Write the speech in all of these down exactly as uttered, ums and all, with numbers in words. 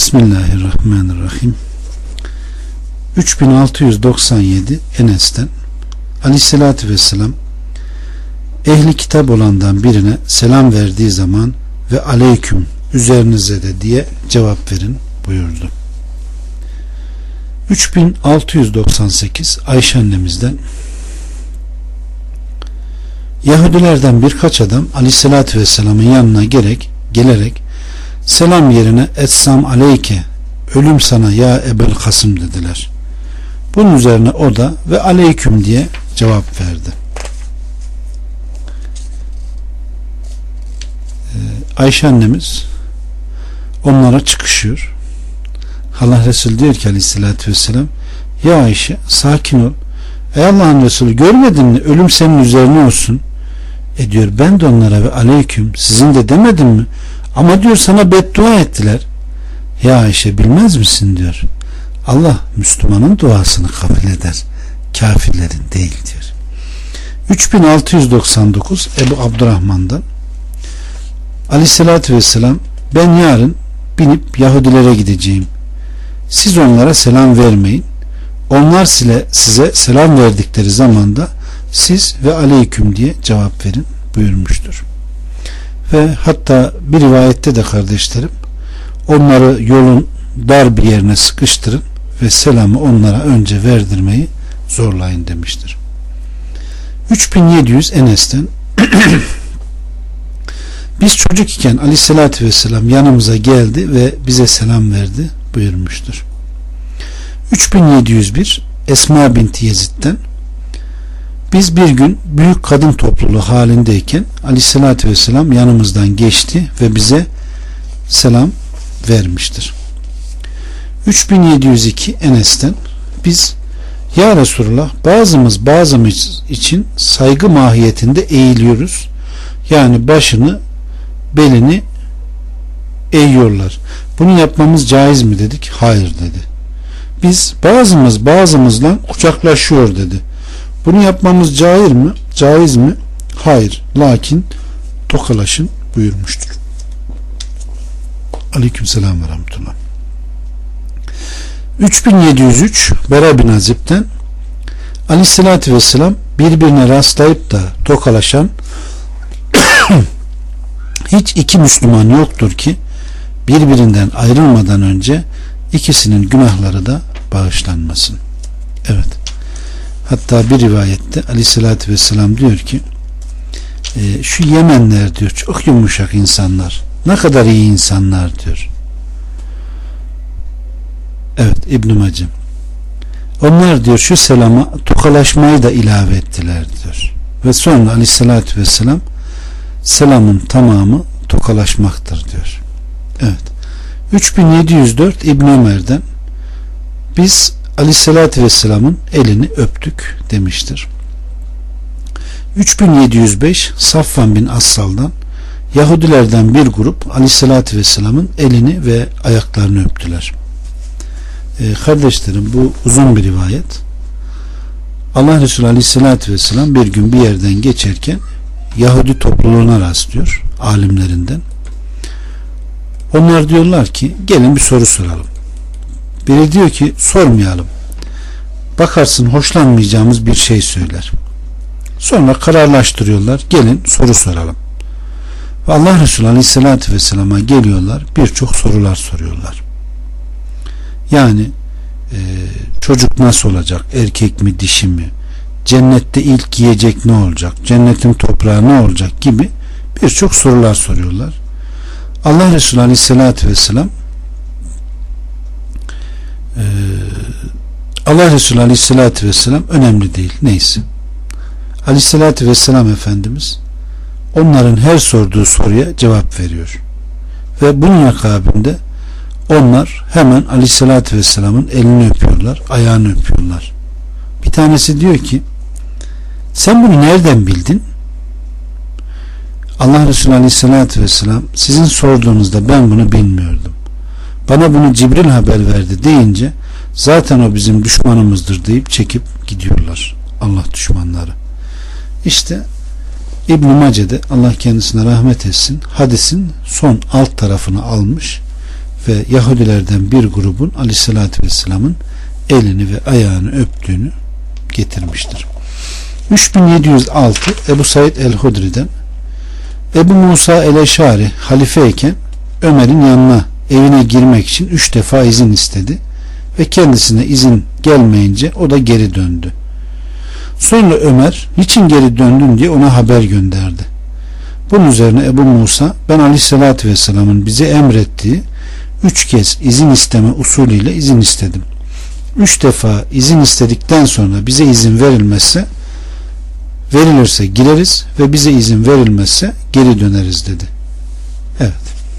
Bismillahirrahmanirrahim. üç bin altı yüz doksan yedi Enes'ten Aleyhisselatü Vesselam ehli kitap olandan birine selam verdiği zaman ve aleyküm üzerinize de diye cevap verin buyurdu. üç bin altı yüz doksan sekiz Ayşe annemizden Yahudilerden birkaç adam Aleyhisselatü Vesselam'ın yanına gerek, gelerek selam yerine etsam aleyke ölüm sana ya Ebel Kasım dediler. Bunun üzerine o da ve aleyküm diye cevap verdi. Ee, Ayşe annemiz onlara çıkışıyor. Allah Resulü diyor ki Aleyhisselatü Vesselam, ya Ayşe sakin ol. Ey Allah'ın Resulü görmedin mi? Ölüm senin üzerine olsun. E diyor ben de onlara ve aleyküm sizin de demedim mi? Ama diyor sana beddua ettiler. Ya Ayşe bilmez misin diyor. Allah Müslümanın duasını kabul eder. Kafirlerin değil diyor. üç bin altı yüz doksan dokuz Ebu Abdurrahman'dan Aleyhisselatü Vesselam ben yarın binip Yahudilere gideceğim. Siz onlara selam vermeyin. Onlar size, size selam verdikleri zamanda siz ve aleyküm diye cevap verin buyurmuştur. Ve hatta bir rivayette de kardeşlerim onları yolun dar bir yerine sıkıştırın ve selamı onlara önce verdirmeyi zorlayın demiştir. üç bin yedi yüz Enes'ten biz çocuk iken Aleyhisselatü Vesselam yanımıza geldi ve bize selam verdi buyurmuştur. üç bin yedi yüz bir Esma binti Yezid'den biz bir gün büyük kadın topluluğu halindeyken Aleyhisselatü Vesselam yanımızdan geçti ve bize selam vermiştir. üç bin yedi yüz iki Enes'ten biz ya Resulullah bazımız bazımız için saygı mahiyetinde eğiliyoruz. Yani başını belini eğiyorlar. Bunu yapmamız caiz mi dedik? Hayır dedi. Biz bazımız bazımızla kucaklaşıyor dedi. Bunu yapmamız caiz mi? Caiz mi? Hayır. Lakin tokalaşın buyurmuştur. Aleykümselam ve rahmetullah. üç bin yedi yüz üç Bera bin Azib'den Aleyhisselatü Vesselam birbirine rastlayıp da tokalaşan hiç iki Müslüman yoktur ki birbirinden ayrılmadan önce ikisinin günahları da bağışlanmasın. Evet. Hatta bir rivayette Aleyhisselatü Vesselam diyor ki e, şu Yemenler diyor çok yumuşak insanlar. Ne kadar iyi insanlar diyor. Evet İbn-i Mace. Onlar diyor şu selama tokalaşmayı da ilave ettiler diyor. Ve sonra Aleyhisselatü Vesselam selamın tamamı tokalaşmaktır diyor. Evet. üç bin yedi yüz dört İbn Ömer'den biz Aleyhisselatü Vesselam'ın elini öptük demiştir. üç bin yedi yüz beş Safvan bin Assal'dan Yahudilerden bir grup Aleyhisselatü Vesselam'ın elini ve ayaklarını öptüler. Ee, kardeşlerim bu uzun bir rivayet. Allah Resulü Aleyhisselatü Vesselam bir gün bir yerden geçerken Yahudi topluluğuna rastlıyor alimlerinden. Onlar diyorlar ki gelin bir soru soralım. Biri diyor ki sormayalım. Bakarsın hoşlanmayacağımız bir şey söyler. Sonra kararlaştırıyorlar. Gelin soru soralım. Ve Allah Resulü Aleyhisselatü Vesselam'a geliyorlar. Birçok sorular soruyorlar. Yani e, çocuk nasıl olacak? Erkek mi dişi mi? Cennette ilk yiyecek ne olacak? Cennetin toprağı ne olacak? Gibi birçok sorular soruyorlar. Allah Resulü Aleyhisselatü Vesselam Ee, Allah Resulü Aleyhisselatü Vesselam önemli değil. Neyse. Aleyhisselatü Vesselam Efendimiz onların her sorduğu soruya cevap veriyor. Ve bunun akabinde onlar hemen Aleyhisselatü Vesselam'ın elini öpüyorlar, ayağını öpüyorlar. Bir tanesi diyor ki sen bunu nereden bildin? Allah Resulü Aleyhisselatü Vesselam sizin sorduğunuzda ben bunu bilmiyordum. Bana bunu Cibril haber verdi deyince zaten o bizim düşmanımızdır deyip çekip gidiyorlar. Allah düşmanları. İşte İbn-i Mace'de Allah kendisine rahmet etsin hadisin son alt tarafını almış ve Yahudilerden bir grubun Aleyhisselatü Vesselam'ın elini ve ayağını öptüğünü getirmiştir. üç bin yedi yüz altı Ebu Said el-Hudri'den Ebu Musa el-Eşari halifeyken Ömer'in yanına evine girmek için üç defa izin istedi ve kendisine izin gelmeyince o da geri döndü. Sonra Ömer niçin geri döndün diye ona haber gönderdi. Bunun üzerine Ebu Musa ben Aleyhisselatü Vesselam'ın bize emrettiği üç kez izin isteme usulüyle izin istedim. Üç defa izin istedikten sonra bize izin verilmezse verilirse gireriz ve bize izin verilmezse geri döneriz dedi. Evet.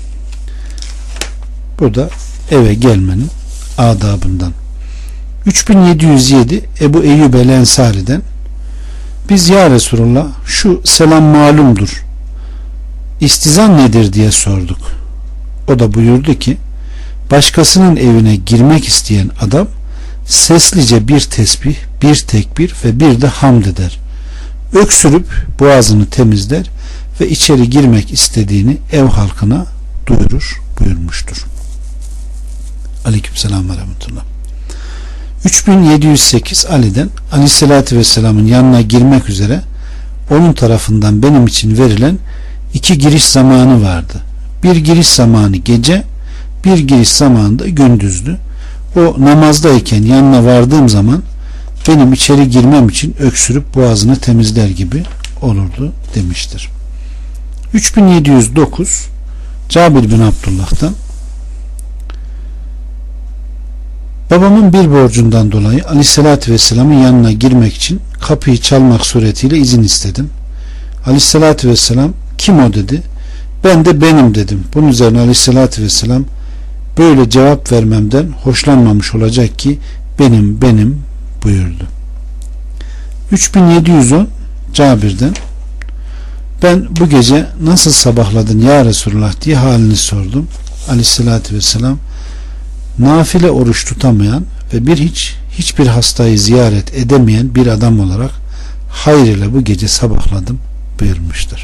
Bu da eve gelmenin adabından. üç bin yedi yüz yedi Ebu Eyyub el-Ensari'den biz ya Resulullah şu selam malumdur, İstizan nedir diye sorduk. O da buyurdu ki başkasının evine girmek isteyen adam seslice bir tesbih, bir tekbir ve bir de hamd eder. Öksürüp boğazını temizler ve içeri girmek istediğini ev halkına duyurur buyurmuştur. Aleykümselam ve rahmetullah. üç bin yedi yüz sekiz Ali'den Aleyhisselatü Vesselam'ın yanına girmek üzere onun tarafından benim için verilen iki giriş zamanı vardı. Bir giriş zamanı gece, bir giriş zamanı da gündüzdü. O namazdayken yanına vardığım zaman benim içeri girmem için öksürüp boğazını temizler gibi olurdu demiştir. üç bin yedi yüz dokuz Cabir bin Abdullah'tan babamın bir borcundan dolayı Aleyhisselatü Vesselam'ın yanına girmek için kapıyı çalmak suretiyle izin istedim. Aleyhisselatü Vesselam kim o dedi. Ben de benim dedim. Bunun üzerine Aleyhisselatü Vesselam böyle cevap vermemden hoşlanmamış olacak ki benim benim buyurdu. üç bin yedi yüz on Cabir'den ben bu gece nasıl sabahladın ya Resulullah diye halini sordum. Aleyhisselatü Vesselam nafile oruç tutamayan ve bir hiç hiçbir hastayı ziyaret edemeyen bir adam olarak hayır ile bu gece sabahladım buyurmuştur.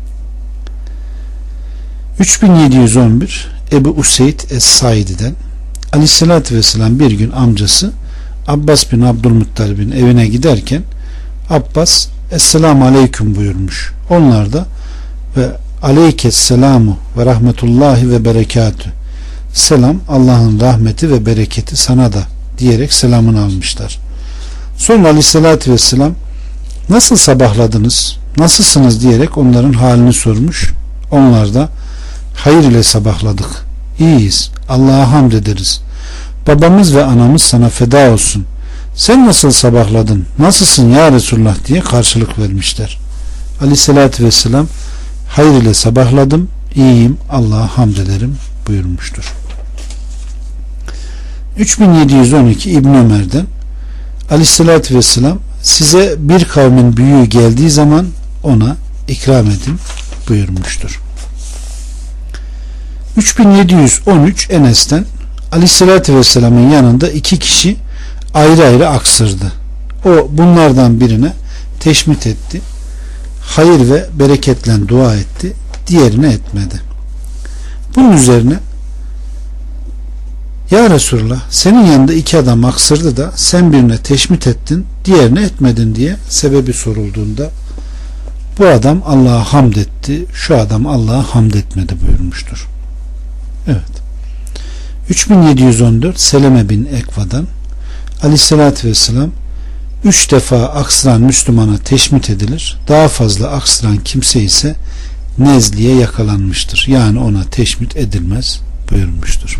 üç bin yedi yüz on bir Ebu Useyd Es-Saidi'den Aleyhisselatü Vesselam bir gün amcası Abbas bin Abdülmuttalib'in evine giderken Abbas Esselamu Aleyküm buyurmuş. Onlar da ve Aleykesselamu ve rahmetullahi ve berekatü selam Allah'ın rahmeti ve bereketi sana da diyerek selamını almışlar. Sonra Aleyhisselatü Vesselam nasıl sabahladınız, nasılsınız diyerek onların halini sormuş. Onlar da hayır ile sabahladık, iyiyiz, Allah'a hamd ederiz, babamız ve anamız sana feda olsun, sen nasıl sabahladın, nasılsın ya Resulullah diye karşılık vermişler. Aleyhisselatü Vesselam hayır ile sabahladım, iyiyim, Allah'a hamd ederim buyurmuştur. üç bin yedi yüz on iki İbn Ömer'den Aleyhisselatü Vesselam size bir kavmin büyüğü geldiği zaman ona ikram edin buyurmuştur. üç bin yedi yüz on üç Enes'ten Aleyhisselatü Vesselam'ın yanında iki kişi ayrı ayrı aksırdı. O bunlardan birine teşmit etti, hayır ve bereketle dua etti, diğerine etmedi. Bunun üzerine ya Resulullah senin yanında iki adam aksırdı da sen birine teşmit ettin, diğerine etmedin diye sebebi sorulduğunda bu adam Allah'a hamd etti, şu adam Allah'a hamd etmedi buyurmuştur. Evet. üç bin yedi yüz on dört Seleme bin Ekva'dan Aleyhisselatü Vesselam üç defa aksıran Müslümana teşmit edilir, daha fazla aksıran kimse ise nezliye yakalanmıştır. Yani ona teşmit edilmez buyurmuştur.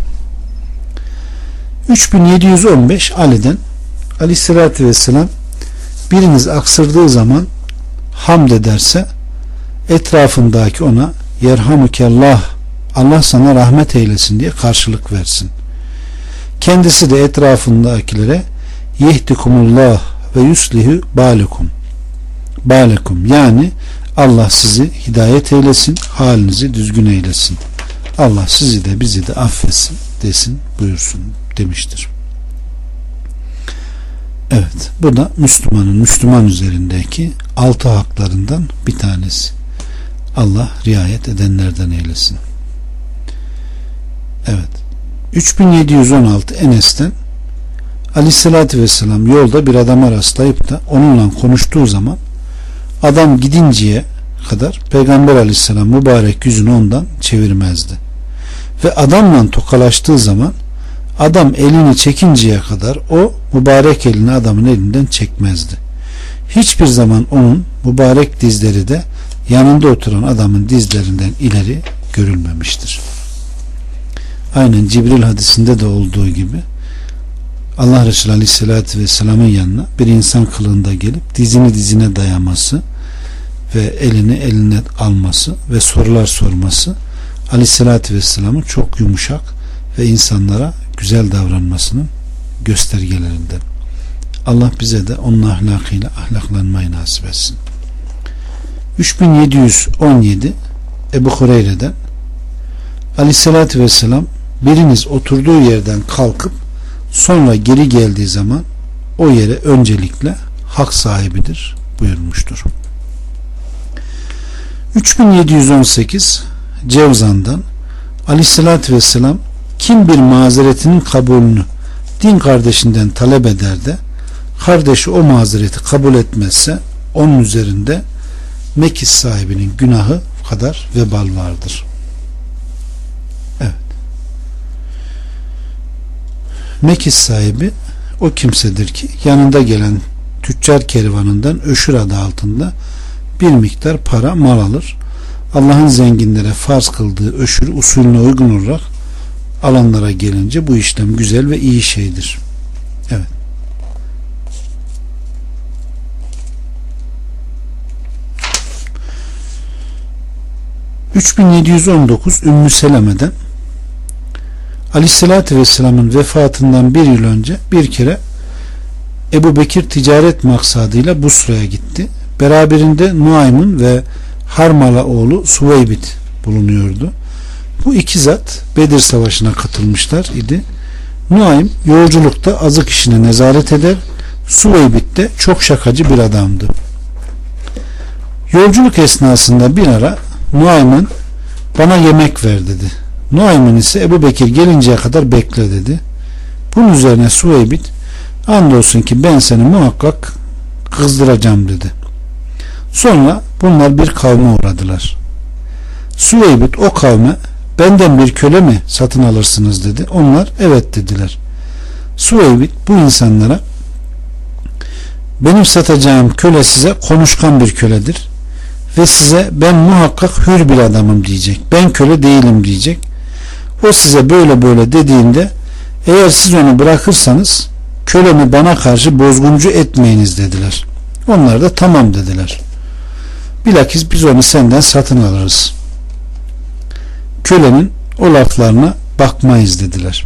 üç bin yedi yüz on beş Ali'den Aleyhisselatü Vesselam biriniz aksırdığı zaman hamd ederse etrafındaki ona yerhamukallah, Allah sana rahmet eylesin diye karşılık versin. Kendisi de etrafındakilere yehdikumullah ve yuslihu balekum balekum yani Allah sizi hidayet eylesin, halinizi düzgün eylesin, Allah sizi de bizi de affetsin desin buyursun demiştir. Evet, bu da Müslümanın Müslüman üzerindeki altı haklarından bir tanesi. Allah riayet edenlerden eylesin. Evet, üç bin yedi yüz on altı Enes'ten Aleyhisselatü Vesselam yolda bir adama rastlayıp da onunla konuştuğu zaman adam gidinceye kadar Peygamber Aleyhisselam mübarek yüzünü ondan çevirmezdi. Ve adamla tokalaştığı zaman adam elini çekinceye kadar o mübarek elini adamın elinden çekmezdi. Hiçbir zaman onun mübarek dizleri de yanında oturan adamın dizlerinden ileri görülmemiştir. Aynen Cibril hadisinde de olduğu gibi Allah Resulü Aleyhisselatü Vesselam'ın yanına bir insan kılığında gelip dizini dizine dayaması ve elini eline alması ve sorular sorması Aleyhisselatü Vesselam'ın çok yumuşak ve insanlara güzel davranmasının göstergelerinden. Allah bize de onun ahlakıyla ahlaklanmayı nasip etsin. üç bin yedi yüz on yedi Ebu Hureyre'den Aleyhisselatü Vesselam biriniz oturduğu yerden kalkıp sonra geri geldiği zaman o yere öncelikle hak sahibidir buyurmuştur. üç bin yedi yüz on sekiz Cevzan'dan Aleyhisselatü Vesselam kim bir mazeretinin kabulünü din kardeşinden talep eder de kardeşi o mazereti kabul etmezse onun üzerinde mekis sahibinin günahı kadar vebal vardır. Evet. Mekis sahibi o kimsedir ki yanında gelen tüccar kervanından öşür adı altında bir miktar para mal alır. Allah'ın zenginlere farz kıldığı öşür usulüne uygun olarak alanlara gelince bu işlem güzel ve iyi şeydir. Evet. üç bin yedi yüz on dokuz Ümmü Seleme'den Aleyhisselatü Vesselam'ın vefatından bir yıl önce bir kere Ebu Bekir ticaret maksadıyla Busra'ya gitti. Beraberinde Nuaym'ın ve Harmala oğlu Suveybit bulunuyordu. Bu iki zat Bedir Savaşı'na katılmışlar idi. Nuaym yolculukta azık işine nezaret eder. Suveybit de çok şakacı bir adamdı. Yolculuk esnasında bir ara Nuaym'ın bana yemek ver dedi. Nuaym'ın ise Ebu Bekir gelinceye kadar bekle dedi. Bunun üzerine Suveybit andolsun ki ben seni muhakkak kızdıracağım dedi. Sonra bunlar bir kavme uğradılar. Suveybit o kavme benden bir köle mi satın alırsınız dedi. Onlar evet dediler. Suveybit bu insanlara benim satacağım köle size konuşkan bir köledir ve size ben muhakkak hür bir adamım diyecek. Ben köle değilim diyecek. O size böyle böyle dediğinde eğer siz onu bırakırsanız kölemi bana karşı bozguncu etmeyiniz dediler. Onlar da tamam dediler. Bilakis biz onu senden satın alırız. Kölenin o laflarına bakmayız dediler.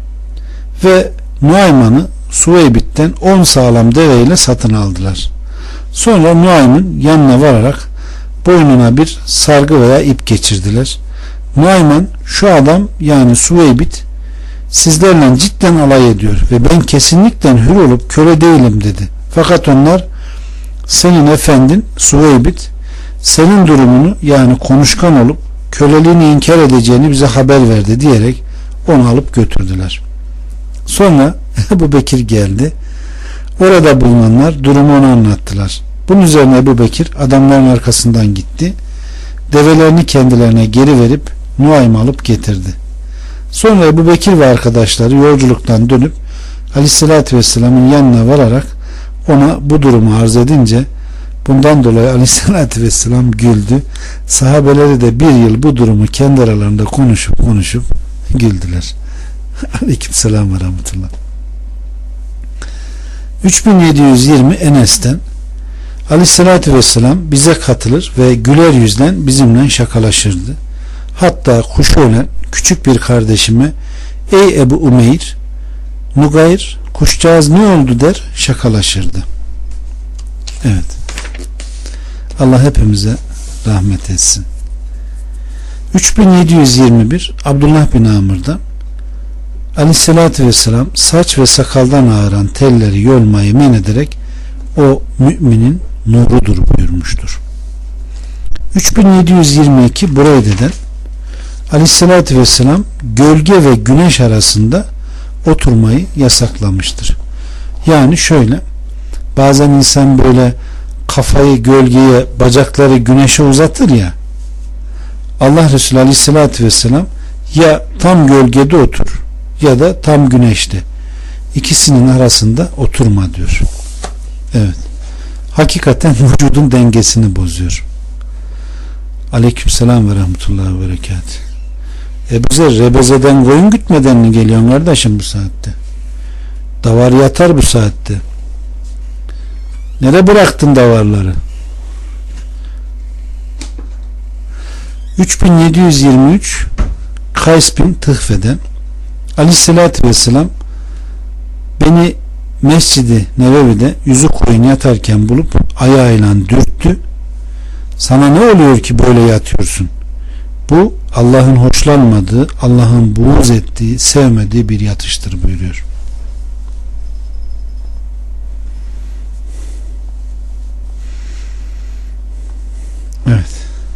Ve Nuayman'ı Suveybit'ten on sağlam deveyle satın aldılar. Sonra Nuaym'ın yanına vararak boynuna bir sargı veya ip geçirdiler. Nuayman şu adam yani Suveybit sizlerle cidden alay ediyor ve ben kesinlikle hür olup köle değilim dedi. Fakat onlar senin efendin Suveybit senin durumunu yani konuşkan olup köleliğini inkar edeceğini bize haber verdi diyerek onu alıp götürdüler. Sonra Ebu Bekir geldi. Orada bulunanlar durumu ona anlattılar. Bunun üzerine Ebu Bekir adamların arkasından gitti. Develerini kendilerine geri verip Nuaym alıp getirdi. Sonra Ebu Bekir ve arkadaşları yolculuktan dönüp Aleyhisselatü Vesselam'ın yanına vararak ona bu durumu arz edince bundan dolayı Aleyhisselatü Vesselam güldü. Sahabeleri de bir yıl bu durumu kendi aralarında konuşup konuşup güldüler. Aleykümselam ve rahmetullah. üç bin yedi yüz yirmi Enes'ten Aleyhisselatü Vesselam bize katılır ve güler yüzlen bizimle şakalaşırdı. Hatta kuşu olan küçük bir kardeşime ey Ebu Umeyr Nugayr kuşcağız ne oldu der şakalaşırdı. Evet. Allah hepimize rahmet etsin. üç bin yedi yüz yirmi bir Abdullah bin Amr'dan Aleyhisselatü Vesselam saç ve sakaldan ağıran telleri yolmayı men ederek o müminin nurudur buyurmuştur. üç bin yedi yüz yirmi iki Bureyde'den Aleyhissalatü vesselam gölge ve güneş arasında oturmayı yasaklamıştır. Yani şöyle, bazen insan böyle kafayı gölgeye, bacakları güneşe uzatır ya, Allah Resulü Aleyhissalatü vesselam ya tam gölgede otur ya da tam güneşte, ikisinin arasında oturma diyor. Evet. Hakikaten vücudun dengesini bozuyor. Aleykümselam ve rahmetullahi ve berekatuhu. Ebu Zer, rebezeden koyun gütmeden mi geliyorsun kardeşim bu saatte? Davar yatar bu saatte. Nereye bıraktın davarları? üç bin yedi yüz yirmi üç Kays bin Tıhfe'den Aleyhisselatü Vesselam beni Mescid-i Nebevi'de yüzü koyun yatarken bulup ayağıyla dürttü. Sana ne oluyor ki böyle yatıyorsun? Bu Allah'ın hoşlanmadığı, Allah'ın buğz ettiği, sevmediği bir yatıştır buyuruyor. Evet.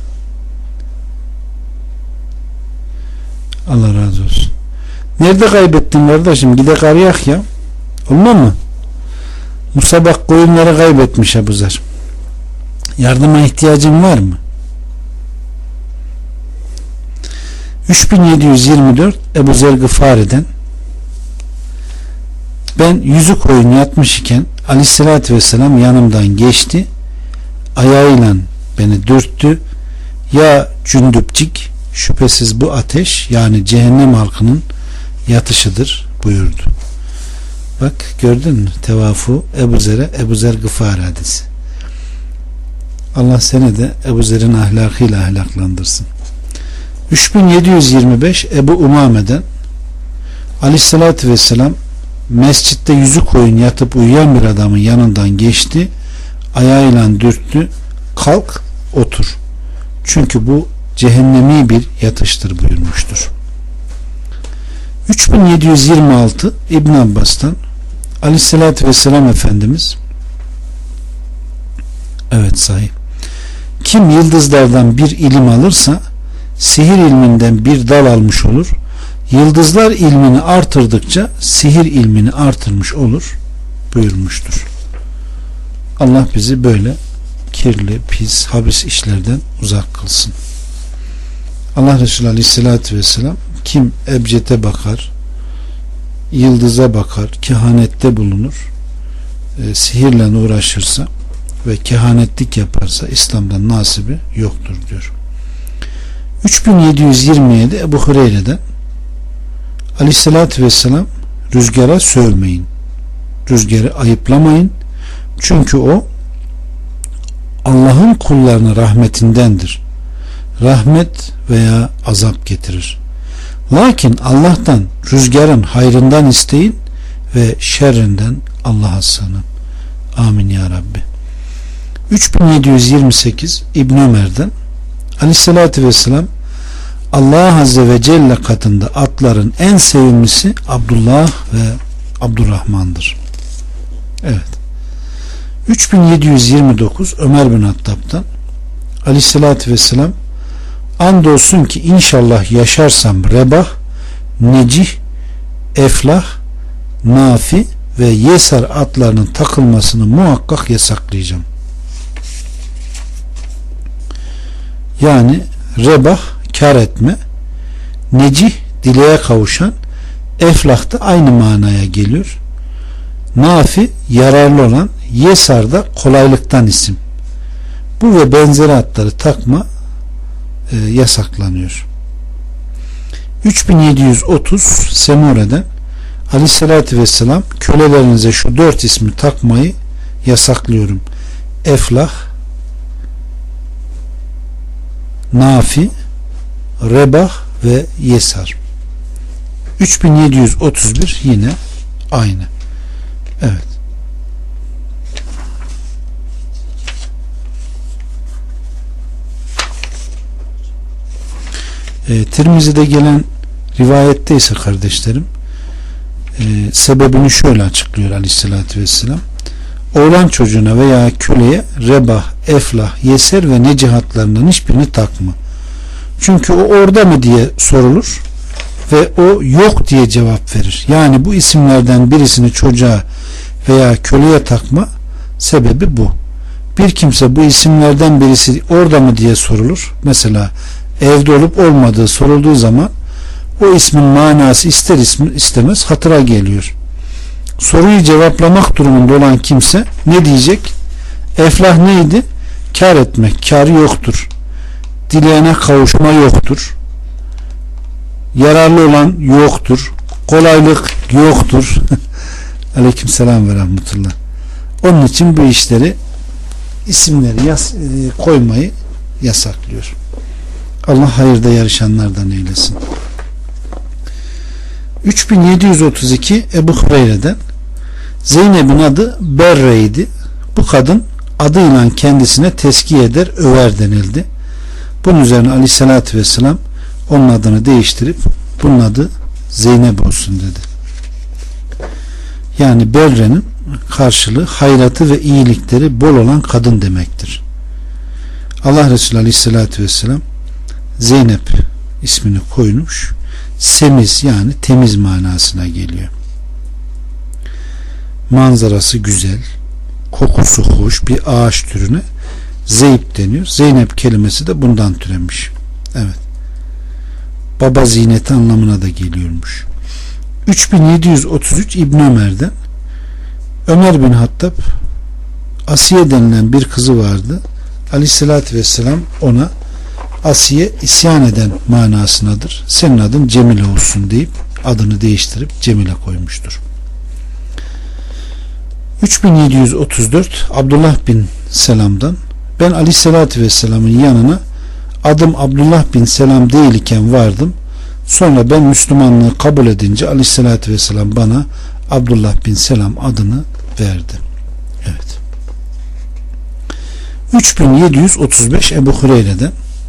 Allah razı olsun. Nerede kaybettin kardeşim? Gidek arayak ya. Olmaz mı? Musabak koyunları kaybetmiş Ebu Zer. Yardıma ihtiyacın var mı? üç bin yedi yüz yirmi dört Ebu Zer Gıfari'den ben yüzü koyun yatmış iken Aleyhisselatü Vesselam yanımdan geçti, ayağıyla beni dürttü. Ya cündüpcik, şüphesiz bu ateş, yani cehennem halkının yatışıdır buyurdu. Bak gördün mü? Tevafu Ebu Zer'e, Ebu Zer Gıfari hadisi. Allah seni de Ebu Zer'in ahlakıyla ahlaklandırsın. üç bin yedi yüz yirmi beş Ebu Umame'den Aleyhisselatü Vesselam mescitte yüzü koyun yatıp uyuyan bir adamın yanından geçti, ayağıyla dürttü, kalk otur, çünkü bu cehennemi bir yatıştır buyurmuştur. üç bin yedi yüz yirmi altı İbn Abbas'tan Aleyhisselatü Vesselam Efendimiz, evet sahih, kim yıldızlardan bir ilim alırsa sihir ilminden bir dal almış olur, yıldızlar ilmini artırdıkça sihir ilmini artırmış olur buyurmuştur. Allah bizi böyle kirli, pis, habis işlerden uzak kılsın. Allah Resulü Aleyhisselatü Vesselam kim ebcede bakar, yıldıza bakar, kehanette bulunur, e, sihirle uğraşırsa ve kehanetlik yaparsa İslam'dan nasibi yoktur diyor. üç bin yedi yüz yirmi yedi Ebu Hureyre'den Aleyhisselatü Vesselam rüzgara sövmeyin, rüzgarı ayıplamayın, çünkü o Allah'ın kullarına rahmetindendir. Rahmet veya azap getirir. Lakin Allah'tan rüzgarın hayrından isteyin ve şerrinden Allah'a sığının. Amin ya Rabbi. üç bin yedi yüz yirmi sekiz İbn Ömer'den Aleyhisselatü Vesselam Allah Azze ve Celle katında atların en sevimlisi Abdullah ve Abdurrahman'dır. Evet. üç bin yedi yüz yirmi dokuz Ömer bin Hattab'dan Aleyhisselatü Vesselam andolsun ki inşallah yaşarsam Rebah, Necih, Eflah, Nafi ve Yesar atlarının takılmasını muhakkak yasaklayacağım. Yani Rebah kar etme, Necih dileğe kavuşan, Eflah da aynı manaya geliyor. Nafi yararlı olan, Yesar da kolaylıktan isim. Bu ve benzeri atları takma e, yasaklanıyor. üç bin yedi yüz otuz Semure'den Aleyhisselatü Vesselam kölelerinize şu dört ismi takmayı yasaklıyorum. Eflah, Nafi, Rebah ve Yesar. üç bin yedi yüz otuz bir yine aynı. Evet. E, Tirmizi'de gelen rivayette ise kardeşlerim e, sebebini şöyle açıklıyor Aleyhisselatü Vesselam. Oğlan çocuğuna veya köleye Rebah, Eflah, Yeser ve Necih hatlarından hiçbirini takma. Çünkü o orada mı diye sorulur ve o yok diye cevap verir. Yani bu isimlerden birisini çocuğa veya köleye takma sebebi bu. Bir kimse bu isimlerden birisi orada mı diye sorulur. Mesela evde olup olmadığı sorulduğu zaman o ismin manası ister istemez hatıra geliyor. Soruyu cevaplamak durumunda olan kimse ne diyecek? Eflah neydi? Kar etmek, kar yoktur. Dileyene kavuşma yoktur. Yararlı olan yoktur. Kolaylık yoktur. Aleykümselam ve rahmetullah. Onun için bu işleri, isimleri yas, e, koymayı yasaklıyor. Allah hayırda yarışanlardan eylesin. üç bin yedi yüz otuz iki Ebu Hureyre'den, Zeynep'in adı Berre'ydi. Bu kadın adıyla kendisine teskiye eder, över denildi. Bunun üzerine Aleyhisselatü Vesselam onun adını değiştirip bunun adı Zeynep olsun dedi. Yani Berre'nin karşılığı hayratı ve iyilikleri bol olan kadın demektir. Allah Resulü Aleyhisselatü Vesselam Zeynep ismini koymuş. Semiz, yani temiz manasına geliyor. Manzarası güzel, kokusu hoş bir ağaç türüne Zeyp deniyor. Zeynep kelimesi de bundan türemiş. Evet. Baba ziyneti anlamına da geliyormuş. üç bin yedi yüz otuz üç İbn Ömer'den, Ömer bin Hattab, Asiye denilen bir kızı vardı. Aleyhissalatü vesselam ona Asiye isyan eden manasındadır. Senin adın Cemile olsun deyip adını değiştirip Cemile koymuştur. üç bin yedi yüz otuz dört Abdullah bin Selam'dan, ben Aleyhissalatü vesselamın yanına adım Abdullah bin Selam değil iken vardım. Sonra ben Müslümanlığı kabul edince Aleyhissalatü vesselam bana Abdullah bin Selam adını verdi. Evet. üç bin yedi yüz otuz beş Ebu Hureyre'den,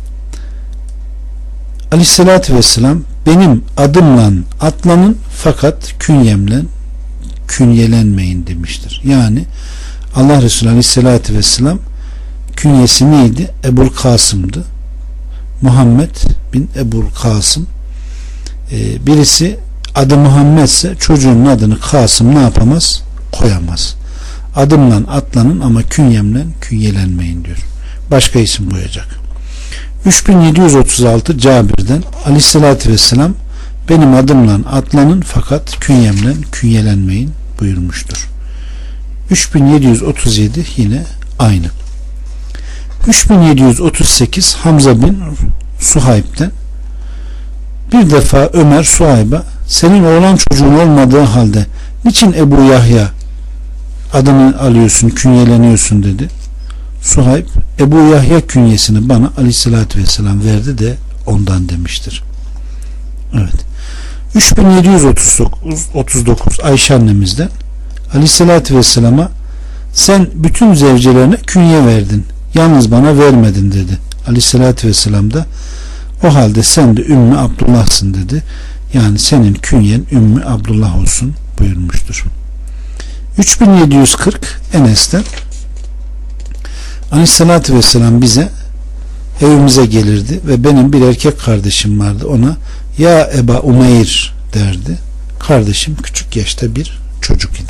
Aleyhissalatü vesselam benim adımla atlanın fakat künyemle künyelenmeyin demiştir. Yani Allah Resulü Aleyhissalatü vesselam künyesi neydi? Ebul Kasım'dı. Muhammed bin Ebul Kasım. Ee, birisi adı Muhammed ise çocuğun adını Kasım ne yapamaz? Koyamaz. Adımla atlanın ama künyemle künyelenmeyin diyor. Başka isim koyacak. üç bin yedi yüz otuz altı Cabir'den, Aleyhissalatü vesselam benim adımla atlanın fakat künyemle künyelenmeyin buyurmuştur. üç bin yedi yüz otuz yedi yine aynı. üç bin yedi yüz otuz sekiz Hamza bin Suhayb'den, bir defa Ömer Suhayb'a senin oğlan çocuğun olmadığı halde niçin Ebu Yahya adını alıyorsun, künyeleniyorsun dedi. Suhayb, Ebu Yahya künyesini bana Aleyhissalatü vesselam verdi de ondan demiştir. Evet. üç bin yedi yüz otuz dokuz Ayşe annemizden, Aleyhissalatü vesselama sen bütün zevcelerine künye verdin, yalnız bana vermedin dedi. Aleyhissalatü vesselam da o halde sen de Ümmü Abdullah'sın dedi. Yani senin künyen Ümmü Abdullah olsun buyurmuştur. üç bin yedi yüz kırk Enes'ten, Aleyhissalatü vesselam bize evimize gelirdi ve benim bir erkek kardeşim vardı, ona ya Eba Umeyr derdi. Kardeşim küçük yaşta bir çocuk idi.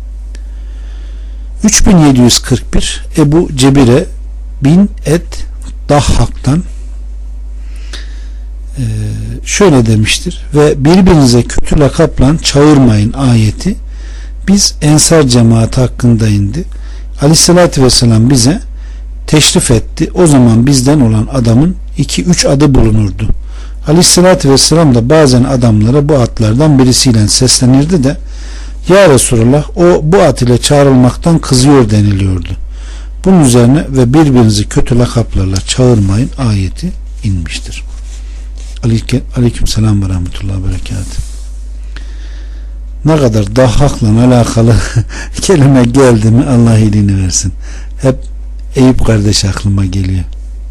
üç bin yedi yüz kırk bir Ebu Cebire bin Et Dahhak'tan e, şöyle demiştir ve birbirinize kötü lakapla çağırmayın ayeti biz Ensar cemaati hakkında indi. Aleyhissalatü vesselam bize teşrif etti. O zaman bizden olan adamın iki üç adı bulunurdu. Aleyhissalatü vesselam da bazen adamlara bu adlardan birisiyle seslenirdi de ya Resulullah o bu ad ile çağrılmaktan kızıyor deniliyordu. Bunun üzerine ve birbirinizi kötü lakaplarla çağırmayın ayeti inmiştir. Aleyküm selam ve rahmetullah ve berekatuhu. Ne kadar Dahhak'la alakalı kelime geldi mi Allah iyiliğini versin. Hep Eyüp kardeş aklıma geliyor.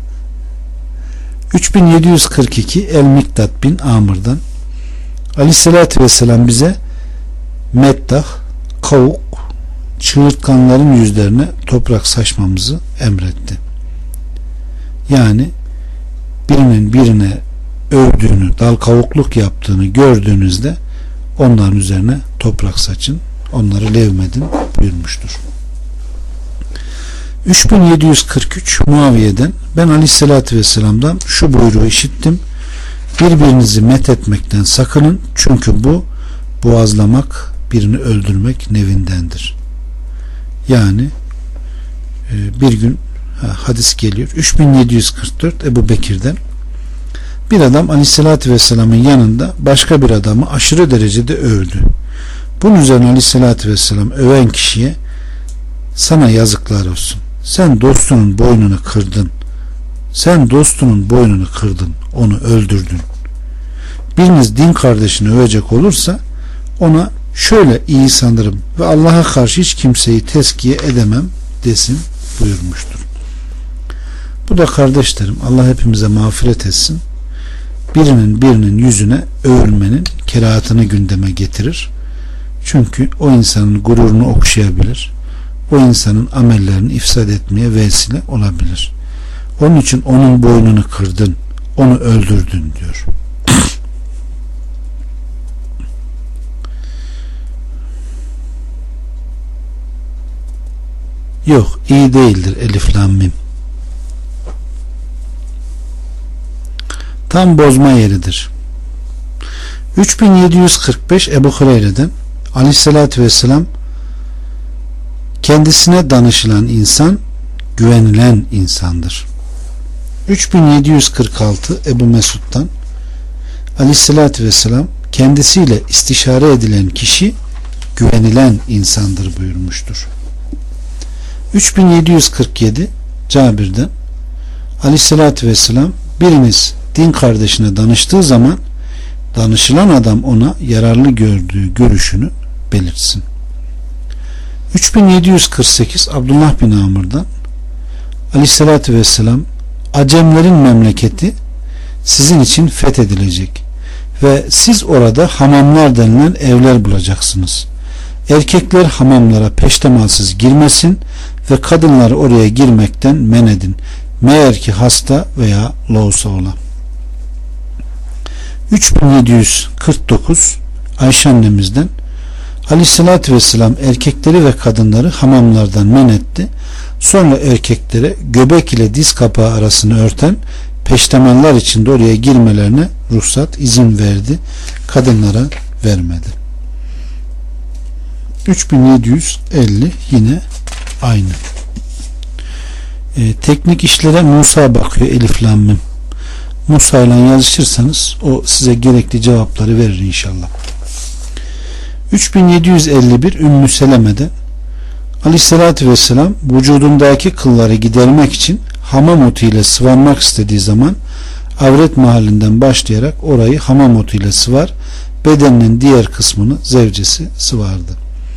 üç bin yedi yüz kırk iki El Miktat bin Amr'dan, Aleyhissalatü vesselam bize meddah, kavuk, çığırtkanların yüzlerine toprak saçmamızı emretti. Yani birinin birine övdüğünü, dal kavukluk yaptığını gördüğünüzde onların üzerine toprak saçın, onları levmedin buyurmuştur. üç bin yedi yüz kırk üç Muaviye'den, ben Aleyhisselatü Vesselam'dan şu buyruğu işittim: birbirinizi methetmekten sakının, çünkü bu boğazlamak, birini öldürmek nevindendir. Yani bir gün hadis geliyor. üç bin yedi yüz kırk dört Ebu Bekir'den, bir adam Aleyhisselatü Vesselam'ın yanında başka bir adamı aşırı derecede övdü. Bunun üzerine Aleyhisselatü Vesselam öven kişiye, sana yazıklar olsun. Sen dostunun boynunu kırdın. Sen dostunun boynunu kırdın. Onu öldürdün. Biriniz din kardeşini övecek olursa ona şöyle iyi sanırım ve Allah'a karşı hiç kimseyi tezkiye edemem desin buyurmuştur. Bu da kardeşlerim, Allah hepimize mağfiret etsin, birinin birinin yüzüne övülmenin kerahatını gündeme getirir. Çünkü o insanın gururunu okşayabilir. O insanın amellerini ifsad etmeye vesile olabilir. Onun için onun boynunu kırdın, onu öldürdün diyor. Yok, iyi değildir elif lam mim. Tam bozma yeridir. üç bin yedi yüz kırk beş Ebu Hureyre'den, Aleyhisselatü Vesselam, kendisine danışılan insan güvenilen insandır. üç bin yedi yüz kırk altı Ebu Mesud'dan, Aleyhisselatü Vesselam, kendisiyle istişare edilen kişi güvenilen insandır buyurmuştur. üç bin yedi yüz kırk yedi Cabir'den, Aleyhisselatü Vesselam, biriniz din kardeşine danıştığı zaman danışılan adam ona yararlı gördüğü görüşünü belirtsin. üç bin yedi yüz kırk sekiz Abdullah bin Amr'dan, Aleyhisselatü Vesselam, Acemlerin memleketi sizin için fethedilecek ve siz orada hamamlar denilen evler bulacaksınız. Erkekler hamamlara peştemalsız girmesin ve kadınları oraya girmekten men edin. Meğer ki hasta veya loğusa ola. üç bin yedi yüz kırk dokuz Ayşe annemizden, Aleyhisselatü Vesselam erkekleri ve kadınları hamamlardan men etti. Sonra erkeklere göbek ile diz kapağı arasını örten peştemallar içinde oraya girmelerine ruhsat, izin verdi. Kadınlara vermedi. üç bin yedi yüz elli yine aynı. Ee, teknik işlere Musa bakıyor elif lam mim. Musa ile yazışırsanız o size gerekli cevapları verir inşallah. üç bin yedi yüz elli bir Ümmü Seleme'de, Aleyhisselatü Vesselam vücudundaki kılları gidermek için hamam otu ile sıvanmak istediği zaman avret mahallinden başlayarak orayı hamam otu ile sıvar, bedeninin diğer kısmını zevcesi sıvardı.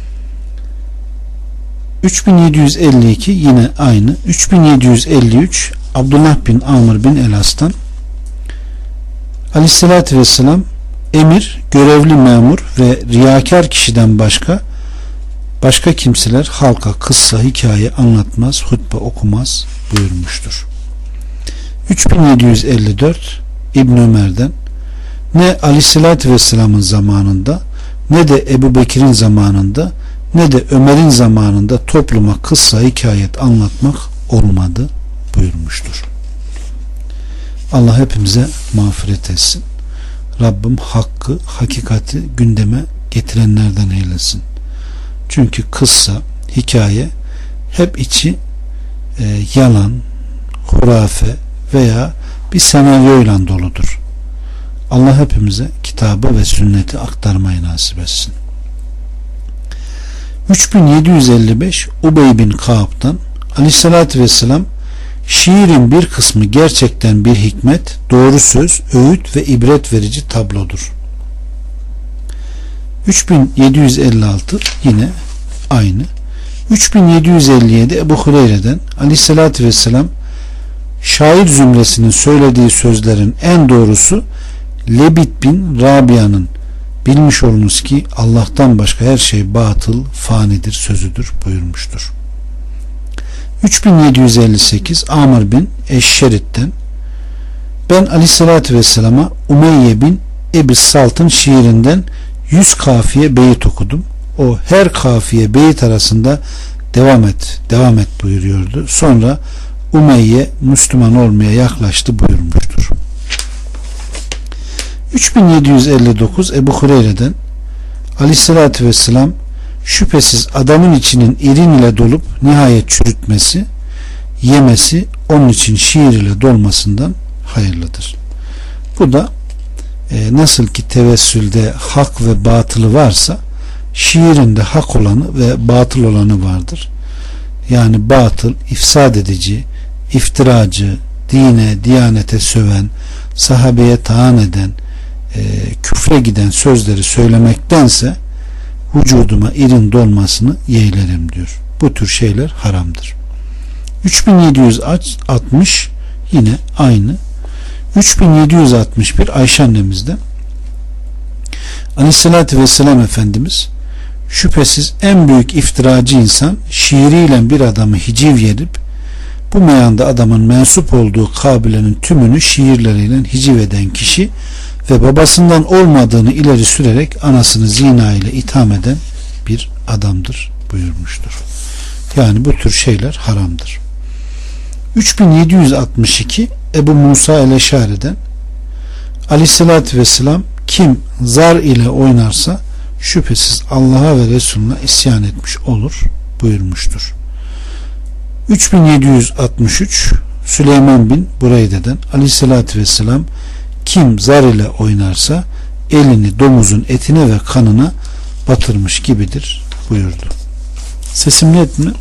üç bin yedi yüz elli iki yine aynı. üç bin yedi yüz elli üç Abdullah bin Amr bin Elas'tan, Aleyhisselatü Vesselam, emir, görevli memur ve riyakar kişiden başka başka kimseler halka kıssa, hikaye anlatmaz, hutbe okumaz buyurmuştur. üç bin yedi yüz elli dört İbn Ömer'den, ne Aleyhisselatü Vesselam'ın zamanında ne de Ebu Bekir'in zamanında ne de Ömer'in zamanında topluma kıssa, hikayet anlatmak olmadı buyurmuştur. Allah hepimize mağfiret etsin. Rabbim hakkı, hakikati gündeme getirenlerden eylesin. Çünkü kıssa, hikaye hep içi e, yalan, hurafe veya bir senaryoyla doludur. Allah hepimize kitabı ve sünneti aktarmayı nasip etsin. üç bin yedi yüz elli beş Ubey bin Kaab'dan, Aleyhisselatü Vesselam, şiirin bir kısmı gerçekten bir hikmet, doğru söz, öğüt ve ibret verici tablodur. üç bin yedi yüz elli altı yine aynı. üç bin yedi yüz elli yedi Ebu Hureyre'den, Aleyhisselatü Vesselam, şair zümresinin söylediği sözlerin en doğrusu Lebit bin Rabia'nın bilmiş olunuz ki Allah'tan başka her şey batıl, fanidir sözüdür buyurmuştur. üç bin yedi yüz elli sekiz Amr bin Eşşerit'ten, Ben Aleyhisselatü Vesselam'a Umeyye bin Ebi Salt'ın şiirinden yüz kafiye beyit okudum. O her kafiye beyit arasında devam et, devam et buyuruyordu. Sonra Umeyye Müslüman olmaya yaklaştı buyurmuştur. üç bin yedi yüz elli dokuz Ebu Hureyre'den Aleyhisselatü Vesselam şüphesiz adamın içinin irin ile dolup nihayet çürütmesi, yemesi onun için şiir ile dolmasından hayırlıdır. Bu da e, nasıl ki tevessülde hak ve batılı varsa şiirinde hak olanı ve batıl olanı vardır. Yani batıl, ifsad edici, iftiracı, dine, diyanete söven, sahabeye taan eden, e, küfre giden sözleri söylemektense vücuduma irin dolmasını yeğlerim diyor. Bu tür şeyler haramdır. üç bin yedi yüz altmış yine aynı. üç bin yedi yüz altmış bir Ayşe annemizden Aleyhisselatü Vesselam Efendimiz şüphesiz en büyük iftiracı insan şiiriyle bir adamı hiciv yerip bu meyanda adamın mensup olduğu kabilenin tümünü şiirleriyle hiciv eden kişi ve babasından olmadığını ileri sürerek anasını zina ile itham eden bir adamdır buyurmuştur. Yani bu tür şeyler haramdır. üç bin yedi yüz altmış iki Ebu Musa el-Eşari'den Aleyhisselatü Vesselam kim zar ile oynarsa şüphesiz Allah'a ve Resulüne isyan etmiş olur buyurmuştur. üç bin yedi yüz altmış üç Süleyman bin Bureyde'den Aleyhisselatü Vesselam kim zar ile oynarsa elini domuzun etine ve kanına batırmış gibidir buyurdu. Sesim net mi?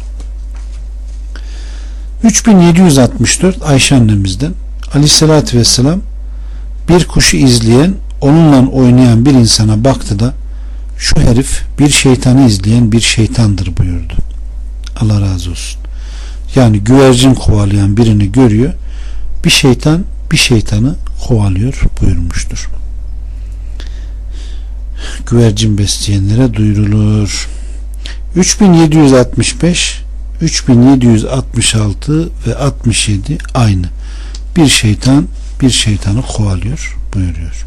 üç bin yedi yüz altmış dört Ayşe annemizden Aleyhisselatü Vesselam bir kuşu izleyen, onunla oynayan bir insana baktı da şu herif bir şeytanı izleyen bir şeytandır buyurdu. Allah razı olsun. Yani güvercin kovalayan birini görüyor, bir şeytan bir şeytanı kovalıyor buyurmuştur. Güvercin besleyenlere duyurulur. üç bin yedi yüz altmış beş, üç bin yedi yüz altmış altı ve altmış yedi aynı. Bir şeytan bir şeytanı kovalıyor buyuruyor.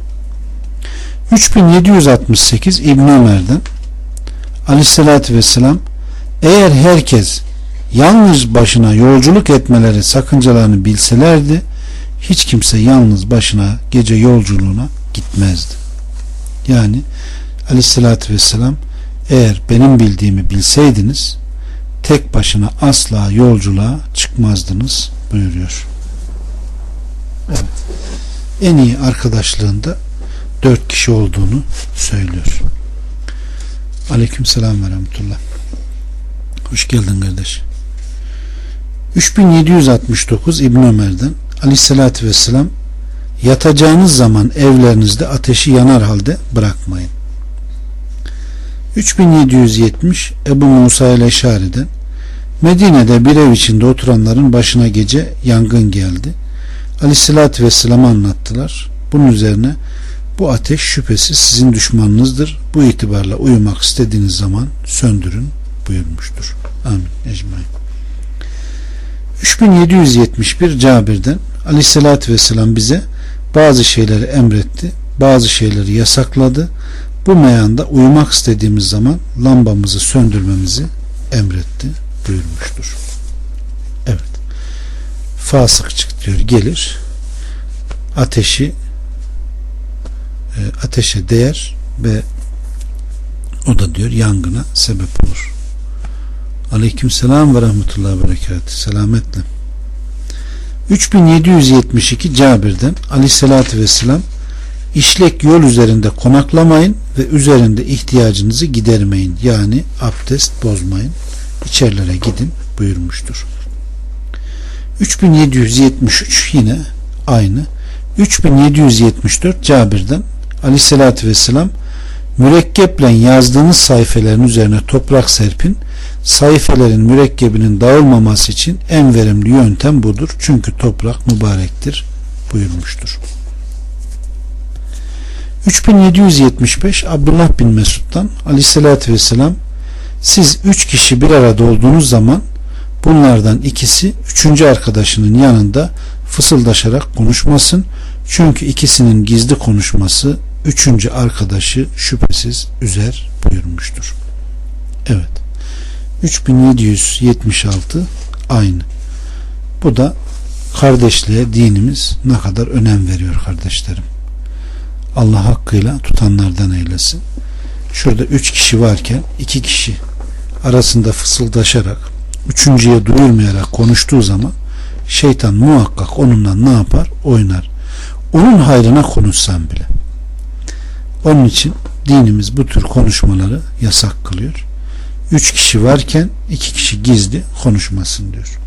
üç bin yedi yüz altmış sekiz İbn Ömer'den Aleyhisselatü Vesselam eğer herkes yalnız başına yolculuk etmeleri sakıncalarını bilselerdi hiç kimse yalnız başına gece yolculuğuna gitmezdi. Yani Aleyhisselatü Vesselam eğer benim bildiğimi bilseydiniz tek başına asla yolculuğa çıkmazdınız buyuruyor. Evet. En iyi arkadaşlığında dört kişi olduğunu söylüyor. Aleykümselam ve rahmetullah. Hoş geldin kardeş. üç bin yedi yüz altmış dokuz İbn Ömer'den Aleyhisselatü Vesselam yatacağınız zaman evlerinizde ateşi yanar halde bırakmayın. üç bin yedi yüz yetmiş Ebu Musa el-Eşari'den Medine'de bir ev içinde oturanların başına gece yangın geldi. Aleyhisselatü Vesselam'a anlattılar. Bunun üzerine bu ateş şüphesiz sizin düşmanınızdır. Bu itibarla uyumak istediğiniz zaman söndürün buyurmuştur. Amin. Ecmaîn. üç bin yedi yüz yetmiş bir Cabir'den Aleyhisselatü Vesselam bize bazı şeyleri emretti, bazı şeyleri yasakladı. Bu meyanda uyumak istediğimiz zaman lambamızı söndürmemizi emretti buyurmuştur. Evet. Fasık çık diyor, gelir ateşi e, ateşe değer ve o da diyor yangına sebep olur. Aleykümselam ve rahmetullahi ve berekatuhu. Selametle. üç bin yedi yüz yetmiş iki Cabir'den Aleyhisselatü Vesselam işlek yol üzerinde konaklamayın ve üzerinde ihtiyacınızı gidermeyin. Yani abdest bozmayın. İçerilere gidin buyurmuştur. üç bin yedi yüz yetmiş üç yine aynı. üç bin yedi yüz yetmiş dört Cabir'den Aleyhisselatü Vesselam mürekkeple yazdığınız sayfelerin üzerine toprak serpin. Sayfelerin mürekkebinin dağılmaması için en verimli yöntem budur. Çünkü toprak mübarektir buyurmuştur. üç bin yedi yüz yetmiş beş Abdullah bin Mesud'dan Aleyhisselatü Vesselam siz üç kişi bir arada olduğunuz zaman bunlardan ikisi üçüncü arkadaşının yanında fısıldaşarak konuşmasın. Çünkü ikisinin gizli konuşması üçüncü arkadaşı şüphesiz üzer buyurmuştur. Evet. üç bin yedi yüz yetmiş altı aynı. Bu da kardeşliğe dinimiz ne kadar önem veriyor kardeşlerim. Allah hakkıyla tutanlardan eylesin. Şurada üç kişi varken iki kişi arasında fısıldaşarak, üçüncüye duyurmayarak konuştuğu zaman şeytan muhakkak onunla ne yapar? Oynar. Onun hayrına konuşsan bile. Onun için dinimiz bu tür konuşmaları yasak kılıyor. Üç kişi varken iki kişi gizli konuşmasın diyor.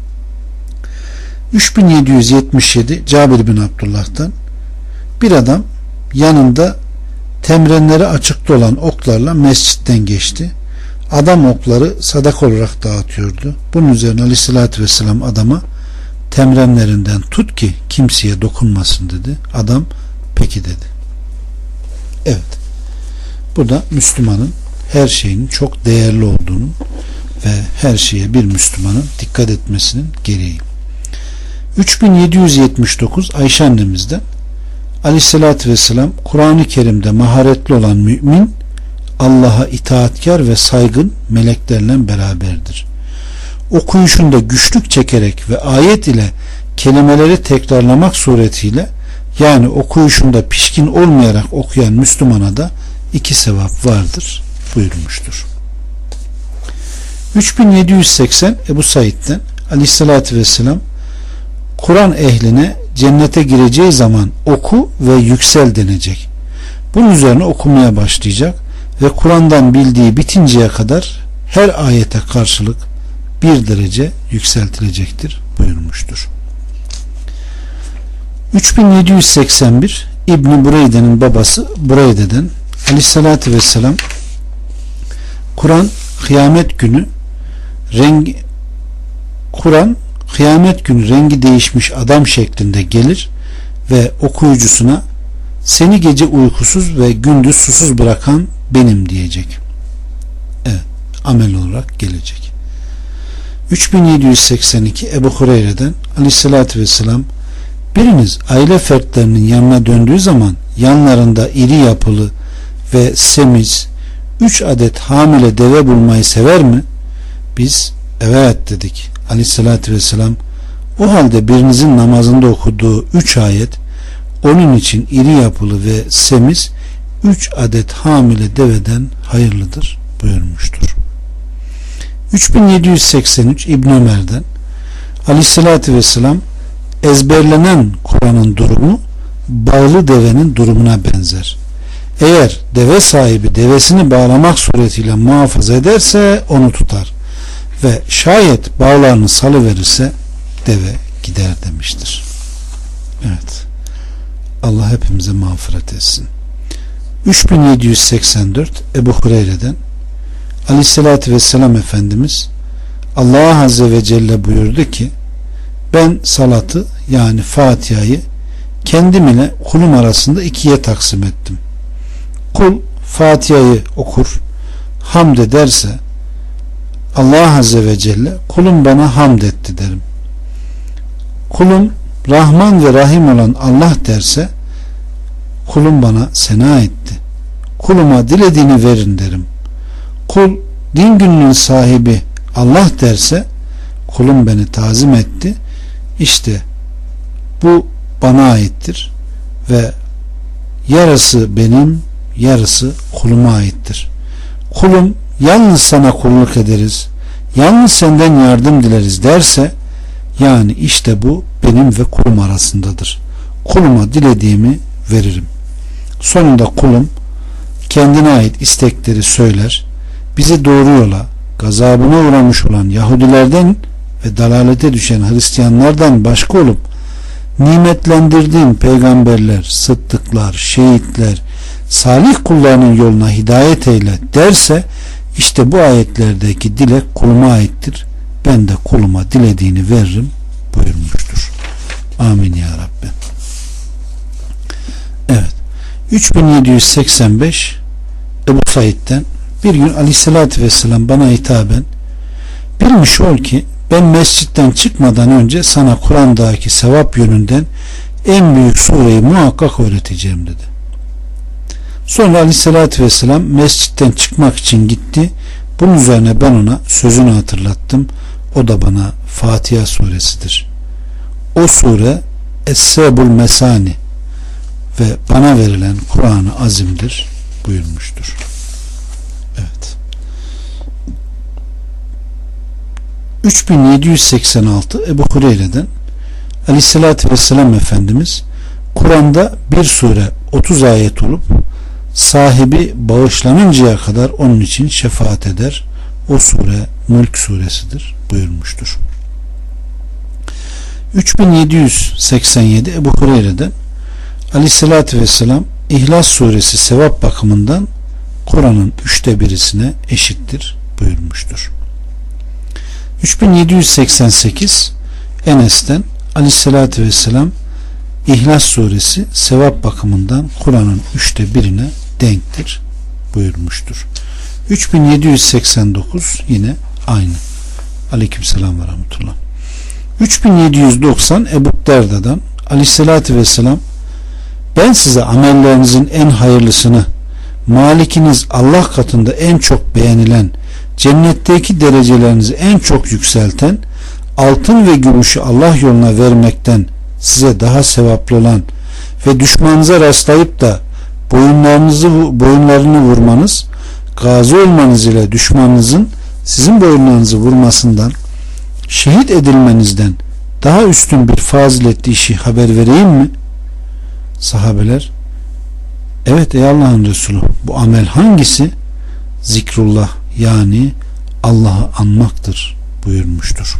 üç bin yedi yüz yetmiş yedi Cabir bin Abdullah'tan, bir adam yanında temrenleri açıkta olan oklarla mescitten geçti. Adam okları sadaka olarak dağıtıyordu. Bunun üzerine Aleyhisselatü Vesselam adama temrenlerinden tut ki kimseye dokunmasın dedi. Adam peki dedi. Evet. Bu da Müslümanın her şeyin çok değerli olduğunu ve her şeye bir Müslümanın dikkat etmesinin gereği. üç bin yedi yüz yetmiş dokuz Ayşe annemizden, Aleyhisselatü Vesselam, Kur'an-ı Kerim'de maharetli olan mümin Allah'a itaatkar ve saygın meleklerle beraberdir. Okuyuşunda güçlük çekerek ve ayet ile kelimeleri tekrarlamak suretiyle, yani okuyuşunda pişkin olmayarak okuyan Müslümana da iki sevap vardır buyurmuştur. üç bin yedi yüz seksen Ebu Said'den, Aleyhisselatü Vesselam, Kur'an ehline cennete gireceği zaman oku ve yüksel denecek. Bunun üzerine okumaya başlayacak ve Kur'an'dan bildiği bitinceye kadar her ayete karşılık bir derece yükseltilecektir buyurmuştur. üç bin yedi yüz seksen bir İbn Bureyde'nin babası Bureyde'den, Aleyhisselatü Vesselam, Kur'an kıyamet günü rengi Kur'an kıyamet günü rengi değişmiş adam şeklinde gelir ve okuyucusuna seni gece uykusuz ve gündüz susuz bırakan benim diyecek. Evet, amel olarak gelecek. üç bin yedi yüz seksen iki Ebu Hureyre'den, Aleyhisselatü Vesselam, biriniz aile fertlerinin yanına döndüğü zaman yanlarında iri yapılı ve semiz üç adet hamile deve bulmayı sever mi? Biz evet dedik. Aleyhissalatü vesselam, o halde birinizin namazında okuduğu üç ayet onun için iri yapılı ve semiz üç adet hamile deveden hayırlıdır buyurmuştur. üç bin yedi yüz seksen üç İbn Ömer'den, Aleyhissalatü vesselam, ezberlenen Kur'an'ın durumu bağlı devenin durumuna benzer. Eğer deve sahibi devesini bağlamak suretiyle muhafaza ederse onu tutar ve şayet bağlarını salıverirse deve gider demiştir. Evet. Allah hepimize mağfiret etsin. üç bin yedi yüz seksen dört Ebu Hureyre'den, Aleyhisselatü Vesselam Efendimiz, Allah Azze ve Celle buyurdu ki, ben salatı yani Fatiha'yı kendim ile kulum arasında ikiye taksim ettim. Kul Fatiha'yı okur, hamd ederse Allah Azze ve Celle kulum bana hamd etti derim. Kulum Rahman ve Rahim olan Allah derse kulum bana sena etti. Kuluma dilediğini verin derim. Kul din gününün sahibi Allah derse kulum beni tazim etti. İşte bu bana aittir ve yarısı benim, yarısı kuluma aittir. Kulum yalnız sana kulluk ederiz, yalnız senden yardım dileriz derse, yani işte bu benim ve kulum arasındadır. Kuluma dilediğimi veririm. Sonunda kulum kendine ait istekleri söyler, bizi doğru yola, gazabına uğramış olan Yahudilerden ve dalalete düşen Hristiyanlardan başka olup nimetlendirdiğim peygamberler, sıddıklar, şehitler, salih kullarının yoluna hidayet eyle derse, işte bu ayetlerdeki dilek kuluma aittir. Ben de kuluma dilediğini veririm buyurmuştur. Amin ya Rabbi. Evet. üç bin yedi yüz seksen beş Ebu Said'den, bir gün Aleyhisselatü Vesselam bana hitaben, bilmiş ol ki ben mescitten çıkmadan önce sana Kur'an'daki sevap yönünden en büyük sureyi muhakkak öğreteceğim dedi. Sonra Aleyhisselatü Vesselam mescitten çıkmak için gitti. Bunun üzerine ben ona sözünü hatırlattım. O da bana Fatiha suresidir. O sure Es-Sebul Mesani ve bana verilen Kur'an-ı Azim'dir buyurmuştur. Evet. üç bin yedi yüz seksen altı Ebu Hureyre'den Aleyhisselatü Vesselam Efendimiz Kur'an'da bir sure otuz ayet olup sahibi bağışlanıncaya kadar onun için şefaat eder. O sure Mülk suresidir buyurmuştur. üç bin yedi yüz seksen yedi Ebu Hureyre'den Aleyhisselatü Vesselam İhlas suresi sevap bakımından Kur'an'ın üçte birisine eşittir buyurmuştur. üç bin yedi yüz seksen sekiz Enes'ten Aleyhisselatü Vesselam İhlas suresi sevap bakımından Kur'an'ın üçte birine denktir buyurmuştur. üç bin yedi yüz seksen dokuz yine aynı. Aleykümselam ve rahmetullah. üç bin yedi yüz doksan Ebu Derda'dan Aleyhisselatü Vesselam ben size amellerinizin en hayırlısını, malikiniz Allah katında en çok beğenilen, cennetteki derecelerinizi en çok yükselten, altın ve gümüşü Allah yoluna vermekten size daha sevaplı olan ve düşmanınıza rastlayıp da boyunlarınızı boyunlarını vurmanız, gazi olmanız ile düşmanınızın sizin boyunlarınızı vurmasından, şehit edilmenizden daha üstün bir faziletli işi haber vereyim mi? Sahabeler, evet ey Allah'ın Resulü, bu amel hangisi? Zikrullah, yani Allah'ı anmaktır buyurmuştur.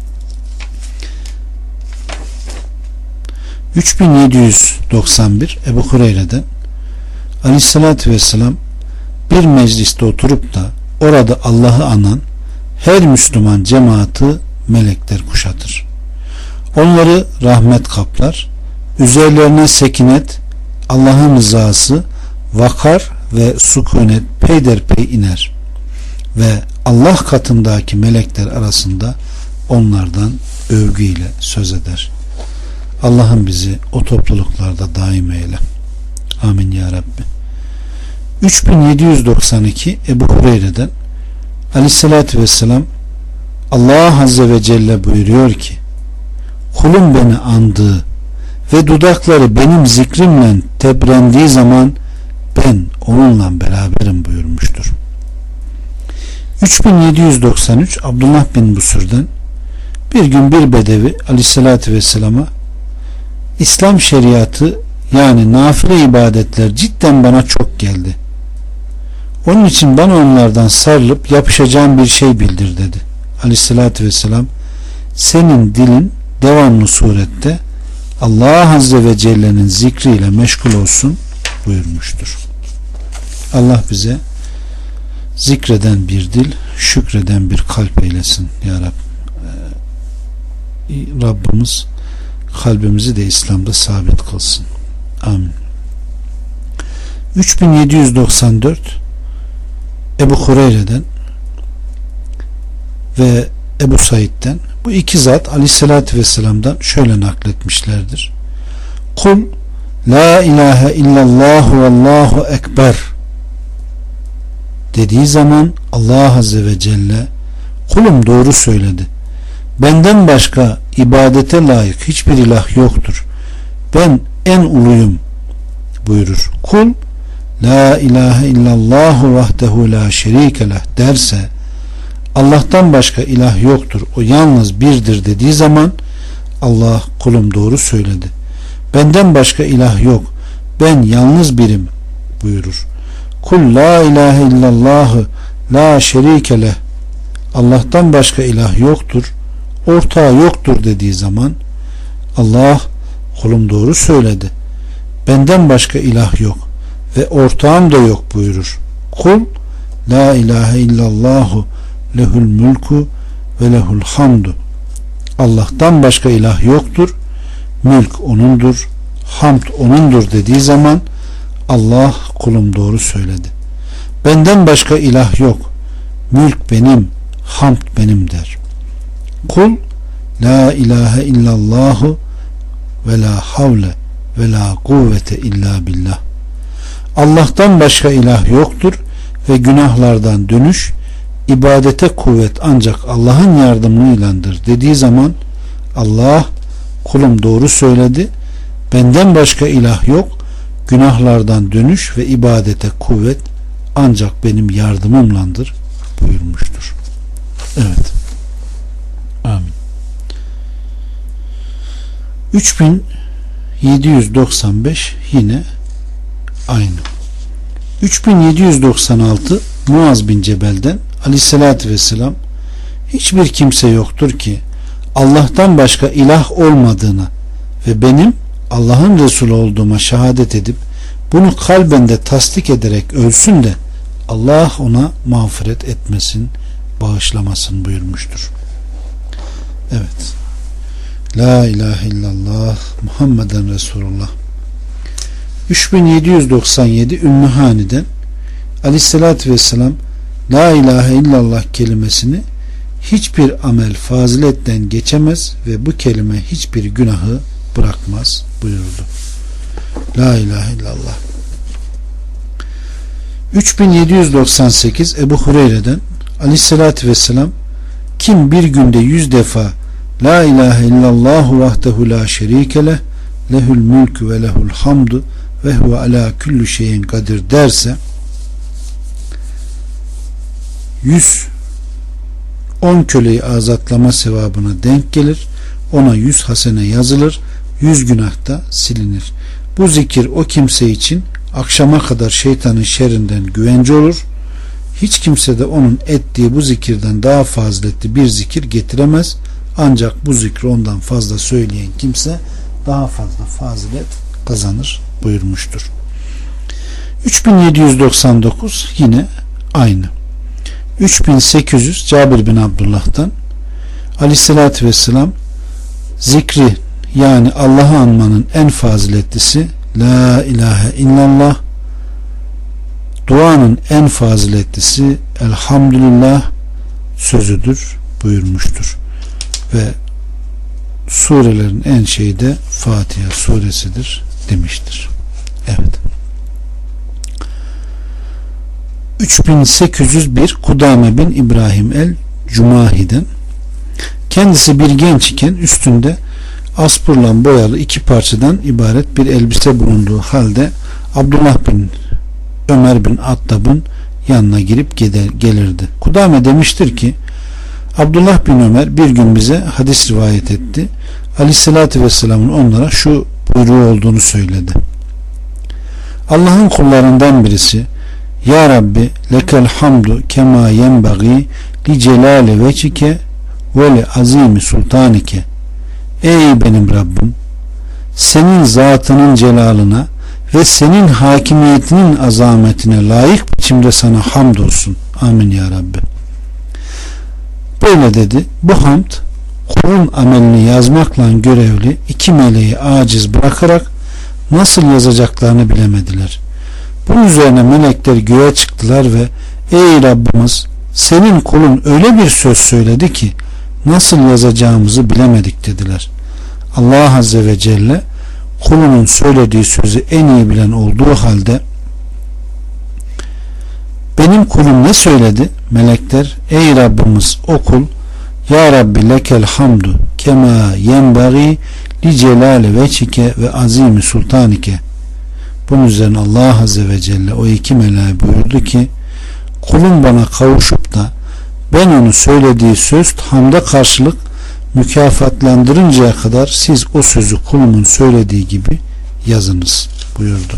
üç bin yedi yüz doksan bir Ebu Hureyre'den Aleyhisselatü Vesselam bir mecliste oturup da orada Allah'ı anan her Müslüman cemaati melekler kuşatır. Onları rahmet kaplar, üzerlerine sekinet, Allah'ın rızası, vakar ve sükunet peyderpey iner ve Allah katındaki melekler arasında onlardan övgüyle söz eder. Allah'ım bizi o topluluklarda daim eyle. Amin ya Rabbi. üç bin yedi yüz doksan iki Ebu Hureyre'den Aleyhisselatü Vesselam Allah Azze ve Celle buyuruyor ki kulum beni andığı ve dudakları benim zikrimle tebrendiği zaman ben onunla beraberim buyurmuştur. üç bin yedi yüz doksan üç Abdullah bin Busür'den bir gün bir bedevi Aleyhisselatü Vesselam'a İslam şeriatı yani nafile ibadetler cidden bana çok geldi. Onun için bana onlardan sarılıp yapışacağım bir şey bildir dedi. Aleyhissalatü vesselam senin dilin devamlı surette Allah Azze ve Celle'nin zikriyle meşgul olsun buyurmuştur. Allah bize zikreden bir dil, şükreden bir kalp eylesin ya Rab. Ee, Rabbimiz kalbimizi de İslam'da sabit kılsın. Amin. üç bin yedi yüz doksan dört Ebu Hureyre'den ve Ebu Said'den bu iki zat Aleyhisselatü Vesselam'dan şöyle nakletmişlerdir. Kul la ilahe illallah ve allahu ekber dediği zaman Allah Azze ve Celle kulum doğru söyledi. Benden başka ibadete layık hiçbir ilah yoktur. Ben en uluyum buyurur. Kul la ilahe illallahu vahdehu la şerike leh derse Allah'tan başka ilah yoktur, o yalnız birdir dediği zaman Allah kulum doğru söyledi. Benden başka ilah yok, ben yalnız birim buyurur. Kul la ilahe illallahu la şerike leh Allah'tan başka ilah yoktur, ortağı yoktur dediği zaman Allah kulum doğru söyledi. Benden başka ilah yok ve ortağım da yok buyurur. Kul la ilahe illallahu lehul mülku ve lehul hamdu. Allah'tan başka ilah yoktur. Mülk onundur. Hamd onundur dediği zaman Allah kulum doğru söyledi. Benden başka ilah yok. Mülk benim, hamd benim der. Kul la ilahe illallahu ve la havle ve la kuvvete illa billah. Allah'tan başka ilah yoktur ve günahlardan dönüş, ibadete kuvvet ancak Allah'ın yardımıyladır dediği zaman Allah, kulum doğru söyledi, benden başka ilah yok, günahlardan dönüş ve ibadete kuvvet ancak benim yardımımlandır buyurmuştur. Evet. Amin. üç bin yedi yüz doksan beş yine aynı. üç bin yedi yüz doksan altı Muaz bin Cebel'den Aleyhisselatü Vesselam, hiçbir kimse yoktur ki Allah'tan başka ilah olmadığına ve benim Allah'ın Resulü olduğuma şehadet edip bunu kalbinde tasdik ederek ölsün de Allah ona mağfiret etmesin, bağışlamasın buyurmuştur. Evet. La ilahe illallah Muhammeden Resulullah. üç bin yedi yüz doksan yedi Ümmü Hani'den Aleyhisselatü Vesselam La ilahe illallah kelimesini hiçbir amel faziletten geçemez ve bu kelime hiçbir günahı bırakmaz buyurdu. La ilahe illallah. üç bin yedi yüz doksan sekiz Ebu Hureyre'den Aleyhisselatü Vesselam, kim bir günde yüz defa La ilahe illallahu vahdehu la şerike leh lehül mülkü ve lehul hamdu ve huve ala kulli şeyin kadir derse yüz on köleyi azatlama sevabına denk gelir. Ona yüz hasene yazılır. yüz günah da silinir. Bu zikir o kimse için akşama kadar şeytanın şerrinden güvence olur. Hiç kimse de onun ettiği bu zikirden daha faziletli bir zikir getiremez. Ancak bu zikri ondan fazla söyleyen kimse daha fazla fazilet kazanır buyurmuştur. üç bin yedi yüz doksan dokuz yine aynı. üç bin sekiz yüz Cabir bin Abdullah'tan Aleyhisselatü Vesselam, zikri yani Allah'ı anmanın en faziletlisi La ilahe illallah, duanın en faziletlisi Elhamdülillah sözüdür buyurmuştur. Ve surelerin en şeyi de Fatiha suresidir demiştir. Evet. üç bin sekiz yüz bir Kudame bin İbrahim el Cumahi'den, kendisi bir genç iken üstünde aspurla boyalı iki parçadan ibaret bir elbise bulunduğu halde Abdullah bin Ömer bin Attab'ın yanına girip gelirdi. Kudame demiştir ki, Abdullah bin Ömer bir gün bize hadis rivayet etti. Aleyhissalatü Vesselam'ın onlara şu buyruğu olduğunu söyledi. Allah'ın kullarından birisi, Ya Rabbi lekel hamdu kema yenbagi li celali veçike ve li azimi sultanike. Ey benim Rabbim, senin zatının celalına ve senin hakimiyetinin azametine layık biçimde sana hamdolsun. Amin ya Rabbi. Böyle dedi. Bu hamd kulun amelini yazmakla görevli iki meleği aciz bırakarak nasıl yazacaklarını bilemediler. Bunun üzerine melekler göğe çıktılar ve ey Rabbimiz, senin kulun öyle bir söz söyledi ki nasıl yazacağımızı bilemedik dediler. Allah Azze ve Celle kulunun söylediği sözü en iyi bilen olduğu halde benim kulum ne söyledi? Melekler, ey Rabbimiz, o kul Ya Rabbi lekel hamdu kema yenbagi li celali veçike ve azimi sultanike. Bunun üzerine Allah Azze ve Celle o iki meleğe buyurdu ki, kulum bana kavuşup da ben onu söylediği söz hamda karşılık mükafatlandırıncaya kadar siz o sözü kulumun söylediği gibi yazınız buyurdu.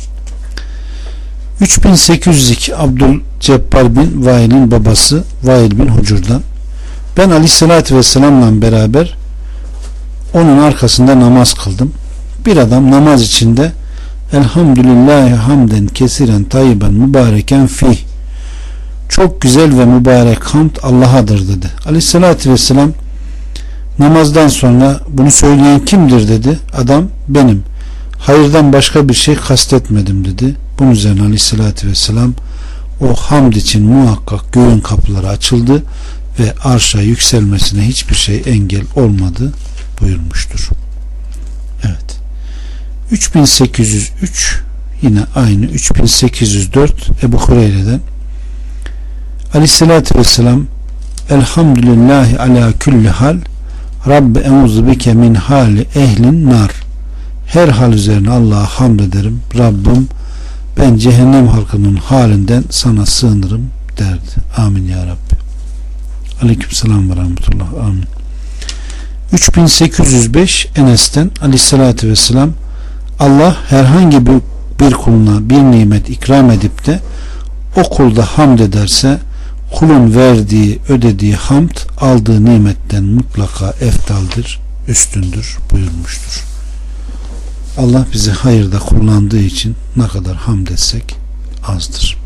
üç bin sekiz yüz iki Abdülcebbar bin Vail'in babası Vail bin Hucur'dan, ben Aleyhisselatü Vesselam'la beraber onun arkasında namaz kıldım. Bir adam namaz içinde Elhamdülillahi hamden kesiren tayyiben mübareken fih, çok güzel ve mübarek hamd Allah'adır dedi. Aleyhisselatü Vesselam namazdan sonra bunu söyleyen kimdir dedi. Adam benim, hayırdan başka bir şey kastetmedim dedi. Bunun üzerine Aleyhisselatü Vesselam o hamd için muhakkak göğün kapıları açıldı ve arşa yükselmesine hiçbir şey engel olmadı buyurmuştur. Evet. üç bin sekiz yüz üç yine aynı üç bin sekiz yüz dört Ebu Hureyre'den Aleyhisselatü Vesselam Elhamdülillahi ala külli hal Rabbi euzu bike min hali ehlin nar. Her hal üzerine Allah'a hamd ederim. Rabbim ben cehennem halkının halinden sana sığınırım derdi. Amin ya Rabbi. Aleykümselam ve rahmetullah. Amin. üç bin sekiz yüz beş Enes'ten Aleyhisselatü Vesselam Allah herhangi bir, bir kuluna bir nimet ikram edip de o kulda hamd ederse kulun verdiği, ödediği hamd aldığı nimetten mutlaka eftaldir, üstündür buyurmuştur. Allah bizi hayırda kullandığı için ne kadar hamd etsek azdır.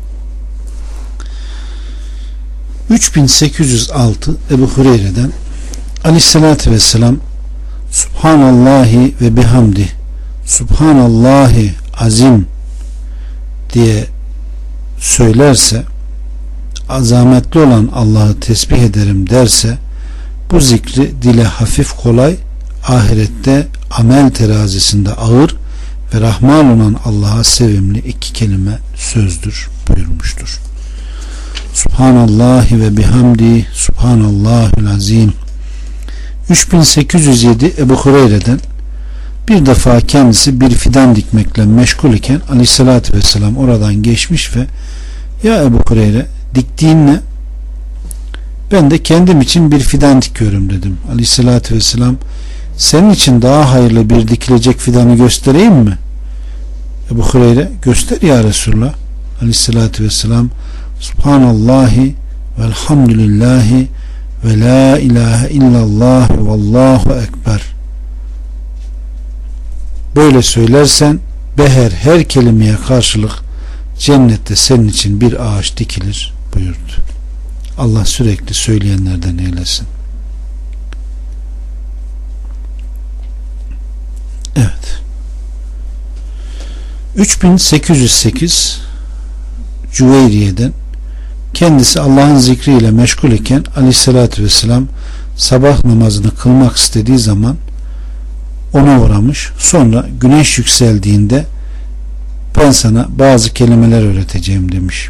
üç bin sekiz yüz altı Ebu Hureyre'den Aleyhisselatü Vesselam Subhanallahi ve bihamdi Subhanallahi azim diye söylerse, azametli olan Allah'ı tesbih ederim derse, bu zikri dile hafif kolay, ahirette amel terazisinde ağır ve Rahman olan Allah'a sevimli iki kelime sözdür buyurmuştur. Subhanallahi ve bihamdi Subhanallahül azim. üç bin sekiz yüz yedi Ebu Hureyre'den bir defa kendisi bir fidan dikmekle meşgul iken Aleyhisselatü Vesselam oradan geçmiş ve ya Ebu Hureyre diktiğin ne? Ben de kendim için bir fidan dikiyorum dedim. Aleyhisselatü Vesselam senin için daha hayırlı bir dikilecek fidanı göstereyim mi? Ebu Hureyre göster ya Resulullah. Aleyhisselatü Vesselam Subhanallahi velhamdülillahi ve la ilahe illallah ve vallahu ekber. Böyle söylersen beher her kelimeye karşılık cennette senin için bir ağaç dikilir buyurdu. Allah sürekli söyleyenlerden eylesin. Evet. üç bin sekiz yüz sekiz Cüveyriye'den kendisi Allah'ın zikriyle meşgul iken Aleyhisselatü Vesselam sabah namazını kılmak istediği zaman ona uğramış. Sonra güneş yükseldiğinde ben sana bazı kelimeler öğreteceğim demiş.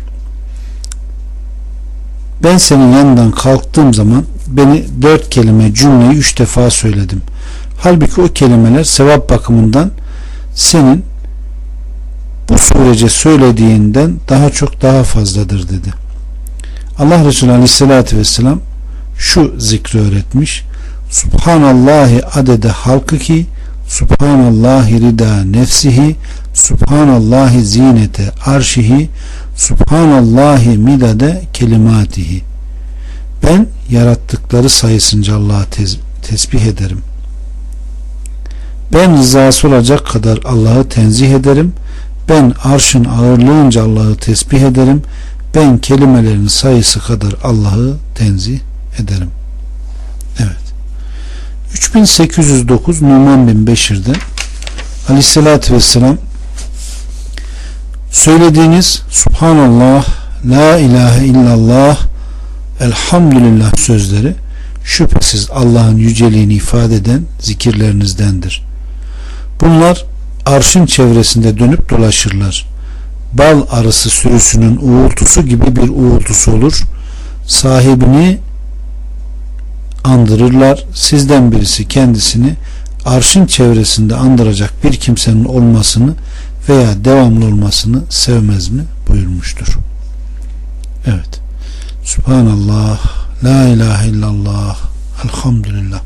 Ben senin yanından kalktığım zaman beni dört kelime cümleyi üç defa söyledim. Halbuki o kelimeler sevap bakımından senin bu sürece söylediğinden daha çok daha fazladır dedi. Allah Resulü Aleyhisselatü Vesselam şu zikri öğretmiş. Subhanallahi adede halkıki Subhanallahi rida nefsihi Subhanallahi zinete arşihi Subhanallahi midade kelimatihi. Ben yarattıkları sayısınca Allah'ı tez- tesbih ederim. Ben rızası olacak kadar Allah'ı tenzih ederim. Ben arşın ağırlığınca Allah'ı tesbih ederim. Ben kelimelerin sayısı kadar Allah'ı tenzih ederim. Evet. üç bin sekiz yüz dokuz Numan bin Beşir'den Aleyhisselatü Vesselam söylediğiniz Subhanallah, La ilahe illallah, Elhamdülillah sözleri şüphesiz Allah'ın yüceliğini ifade eden zikirlerinizdendir. Bunlar arşın çevresinde dönüp dolaşırlar. Bal arısı sürüsünün uğultusu gibi bir uğultusu olur. Sahibini andırırlar. Sizden birisi kendisini arşın çevresinde andıracak bir kimsenin olmasını veya devamlı olmasını sevmez mi buyurmuştur. Evet. Subhanallah, La ilahe illallah, Elhamdülillah.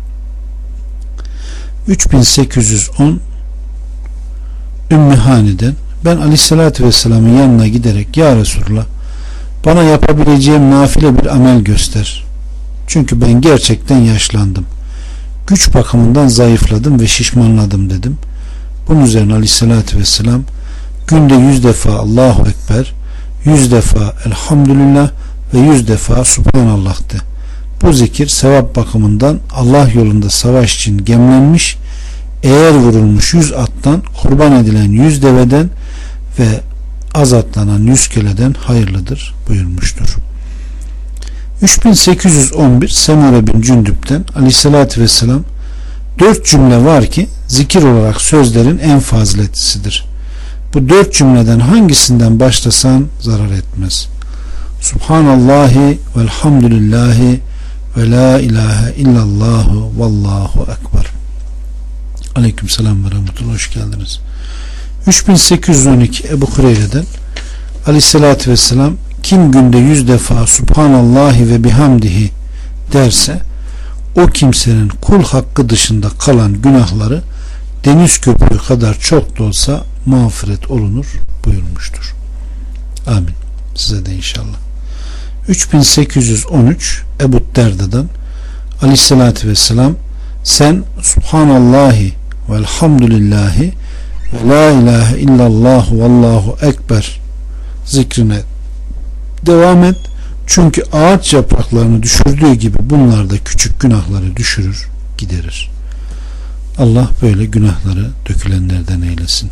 üç bin sekiz yüz on Ümmü Hani'den ben Aleyhisselatü Vesselam'ın yanına giderek ya Resulullah bana yapabileceğim nafile bir amel göster. Çünkü ben gerçekten yaşlandım. Güç bakımından zayıfladım ve şişmanladım dedim. Bunun üzerine Aleyhisselatü Vesselam günde yüz defa Allahu Ekber, yüz defa Elhamdülillah ve yüz defa Subhanallah de. Bu zikir sevap bakımından Allah yolunda savaş için gemlenmiş, eğer vurulmuş yüz attan, kurban edilen yüz deveden ve azatlanan yüz köleden hayırlıdır buyurmuştur. üç bin sekiz yüz on bir Semure bin Cündüp'ten Aleyhisselatü Vesselam dört cümle var ki zikir olarak sözlerin en faziletlisidir. Bu dört cümleden hangisinden başlasan zarar etmez. Subhanallahi velhamdülillahi ve la ilahe illallahu vallahu ekber. Aleyküm selam ve rahmetullah, hoş geldiniz. üç bin sekiz yüz on iki Ebu Hureyre'den Aleyhisselatü Vesselam kim günde yüz defa Subhanallahi ve bihamdihi derse o kimsenin kul hakkı dışında kalan günahları deniz köpüğü kadar çok da olsa mağfiret olunur buyurmuştur. Amin. Size de inşallah. üç bin sekiz yüz on üç Ebu Derda'dan Aleyhisselatü Vesselam sen Subhanallahi velhamdülillahi ve la ilahe illallah vallahu ekber zikrine devam et. Çünkü ağaç yapraklarını düşürdüğü gibi bunlar da küçük günahları düşürür, giderir. Allah böyle günahları dökülenlerden eylesin.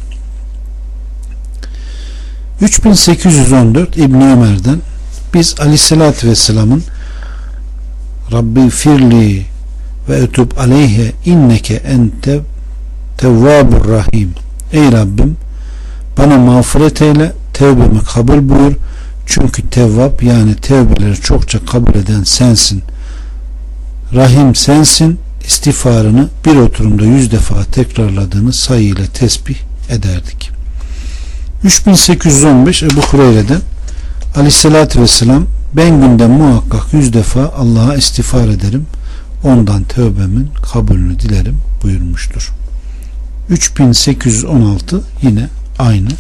üç bin sekiz yüz on dört İbn Ömer'den biz Aleyhisselatü Vesselam'ın Rabbi firli ve etub aleyhe inneke ente tevvabur rahim. Ey Rabbim bana mağfiret eyle, tevbemi kabul buyur. Çünkü tevvab yani tevbeleri çokça kabul eden sensin. Rahim sensin. İstiğfarını bir oturumda yüz defa tekrarladığını sayıyla tesbih ederdik. üç bin sekiz yüz on beş Ebu Hureyre'den Aleyhisselatü Vesselam ben günde muhakkak yüz defa Allah'a istiğfar ederim. Ondan tövbemin kabulünü dilerim buyurmuştur. üç bin sekiz yüz on altı yine aynı.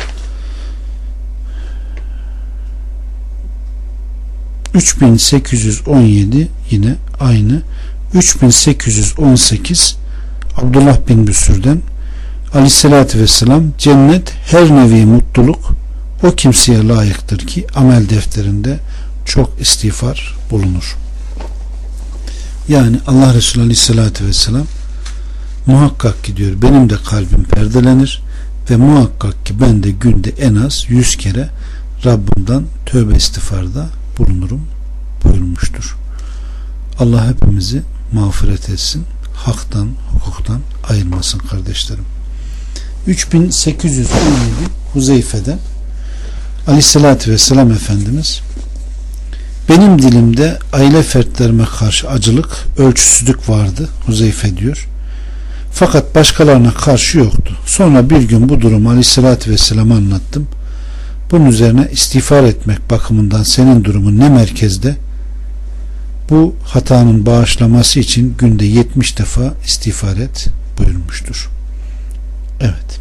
üç bin sekiz yüz on yedi yine aynı. üç bin sekiz yüz on sekiz Abdullah bin Büsür'den Aleyhisselatü Vesselam cennet her nevi mutluluk o kimseye layıktır ki amel defterinde çok istiğfar bulunur. Yani Allah Resulü Aleyhisselatü Vesselam muhakkak ki diyor benim de kalbim perdelenir ve muhakkak ki ben de günde en az yüz kere Rabbimden tövbe istiğfarda bulunurum buyurmuştur. Allah hepimizi mağfiret etsin, haktan, hukuktan ayırmasın kardeşlerim. üç bin sekiz yüz on yedi Huzeyfe'den Aleyhisselatü Vesselam Efendimiz benim dilimde aile fertlerime karşı acılık, ölçüsüzlük vardı Huzeyfe diyor. Fakat başkalarına karşı yoktu. Sonra bir gün bu durumu Aleyhisselatü Vesselam'a anlattım. Bunun üzerine istiğfar etmek bakımından senin durumun ne merkezde? Bu hatanın bağışlaması için günde yetmiş defa istiğfar et buyurmuştur. Evet.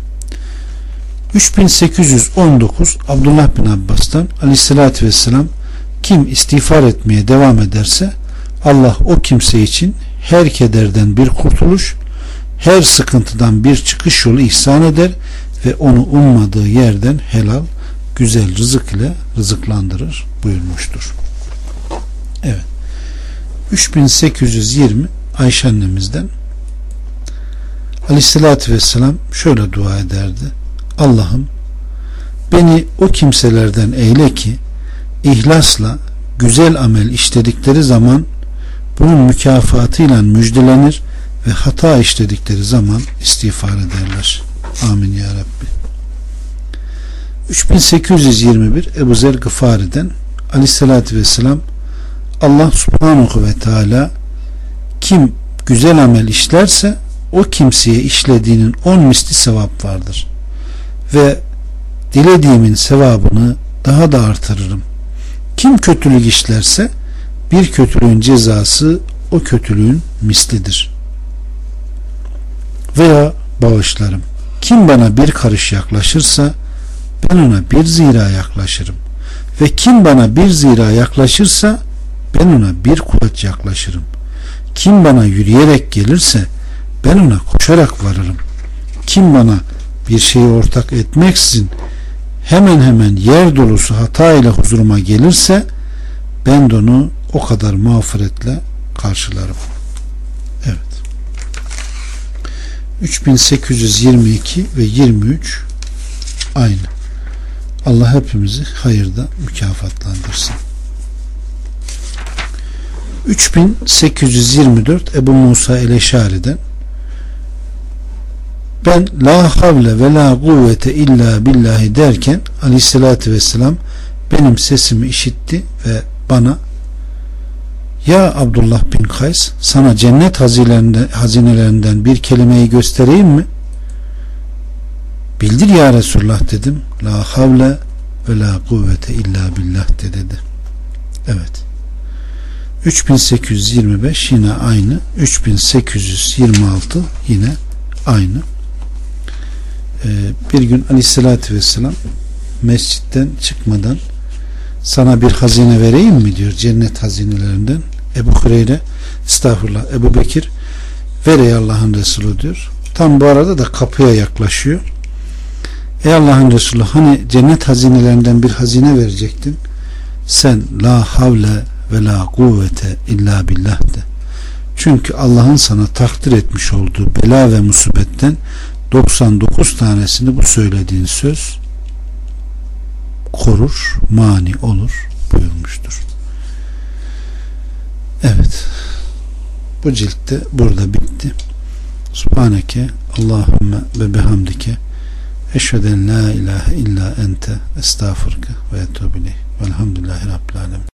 üç bin sekiz yüz on dokuz Abdullah bin Abbas'tan Aleyhisselatü Vesselam kim istiğfar etmeye devam ederse Allah o kimse için her kederden bir kurtuluş, her sıkıntıdan bir çıkış yolu ihsan eder ve onu ummadığı yerden helal, güzel rızık ile rızıklandırır buyurmuştur. Evet. üç bin sekiz yüz yirmi Ayşe annemizden Aleyhisselatü Vesselam şöyle dua ederdi. Allah'ım beni o kimselerden eyle ki ihlasla güzel amel işledikleri zaman bunun mükafatıyla müjdelenir ve hata işledikleri zaman istiğfar ederler. Amin ya Rabbi. üç bin sekiz yüz yirmi bir Ebu Zer Gıfari'den Aleyhisselatü Vesselam Allah Subhanahu ve Teala kim güzel amel işlerse o kimseye işlediğinin on misli sevap vardır ve dilediğimin sevabını daha da artırırım. Kim kötülük işlerse bir kötülüğün cezası o kötülüğün mislidir. Veya bağışlarım. Kim bana bir karış yaklaşırsa ben ona bir zira yaklaşırım. Ve kim bana bir zira yaklaşırsa ben ona bir kuvvet yaklaşırım. Kim bana yürüyerek gelirse ben ona koşarak varırım. Kim bana bir şeyi ortak etmeksizin hemen hemen yer dolusu hata ile huzuruma gelirse ben de onu o kadar mağfiretle karşılarım. Evet. üç bin sekiz yüz yirmi iki ve yirmi üç aynı. Allah hepimizi hayırda mükafatlandırsın. üç bin sekiz yüz yirmi dört Ebu Musa el-Eşari'den, ben la havle ve la kuvvete illa billahi derken aleyhissalatü vesselam benim sesimi işitti ve bana, ya Abdullah bin Kays, sana cennet hazinelerinden, hazinelerinden bir kelimeyi göstereyim mi? Bildir ya Resulullah dedim. La havle ve la kuvvete illa billah de dedi. Evet. üç bin sekiz yüz yirmi beş yine aynı. üç bin sekiz yüz yirmi altı yine aynı. Ee, bir gün aleyhissalatü vesselam mescitten çıkmadan sana bir hazine vereyim mi diyor, cennet hazinelerinden. Ebu Hureyre, estağfurullah, Ebu Bekir, ver ey Allah'ın Resulü diyor. Tam bu arada da kapıya yaklaşıyor. Ey Allah'ın Resulü, hani cennet hazinelerinden bir hazine verecektin, sen la havle ve la kuvvete illa billah de. Çünkü Allah'ın sana takdir etmiş olduğu bela ve musibetten doksan dokuz tanesini bu söylediğin söz korur, mani olur buyurmuştur. Evet, bu ciltte burada bitti. Subhaneke Allahümme ve bihamdike eşheden la ilahe illa ente estağfurke ve etûbü ileyh. Velhamdülillahi Rabbil alemin.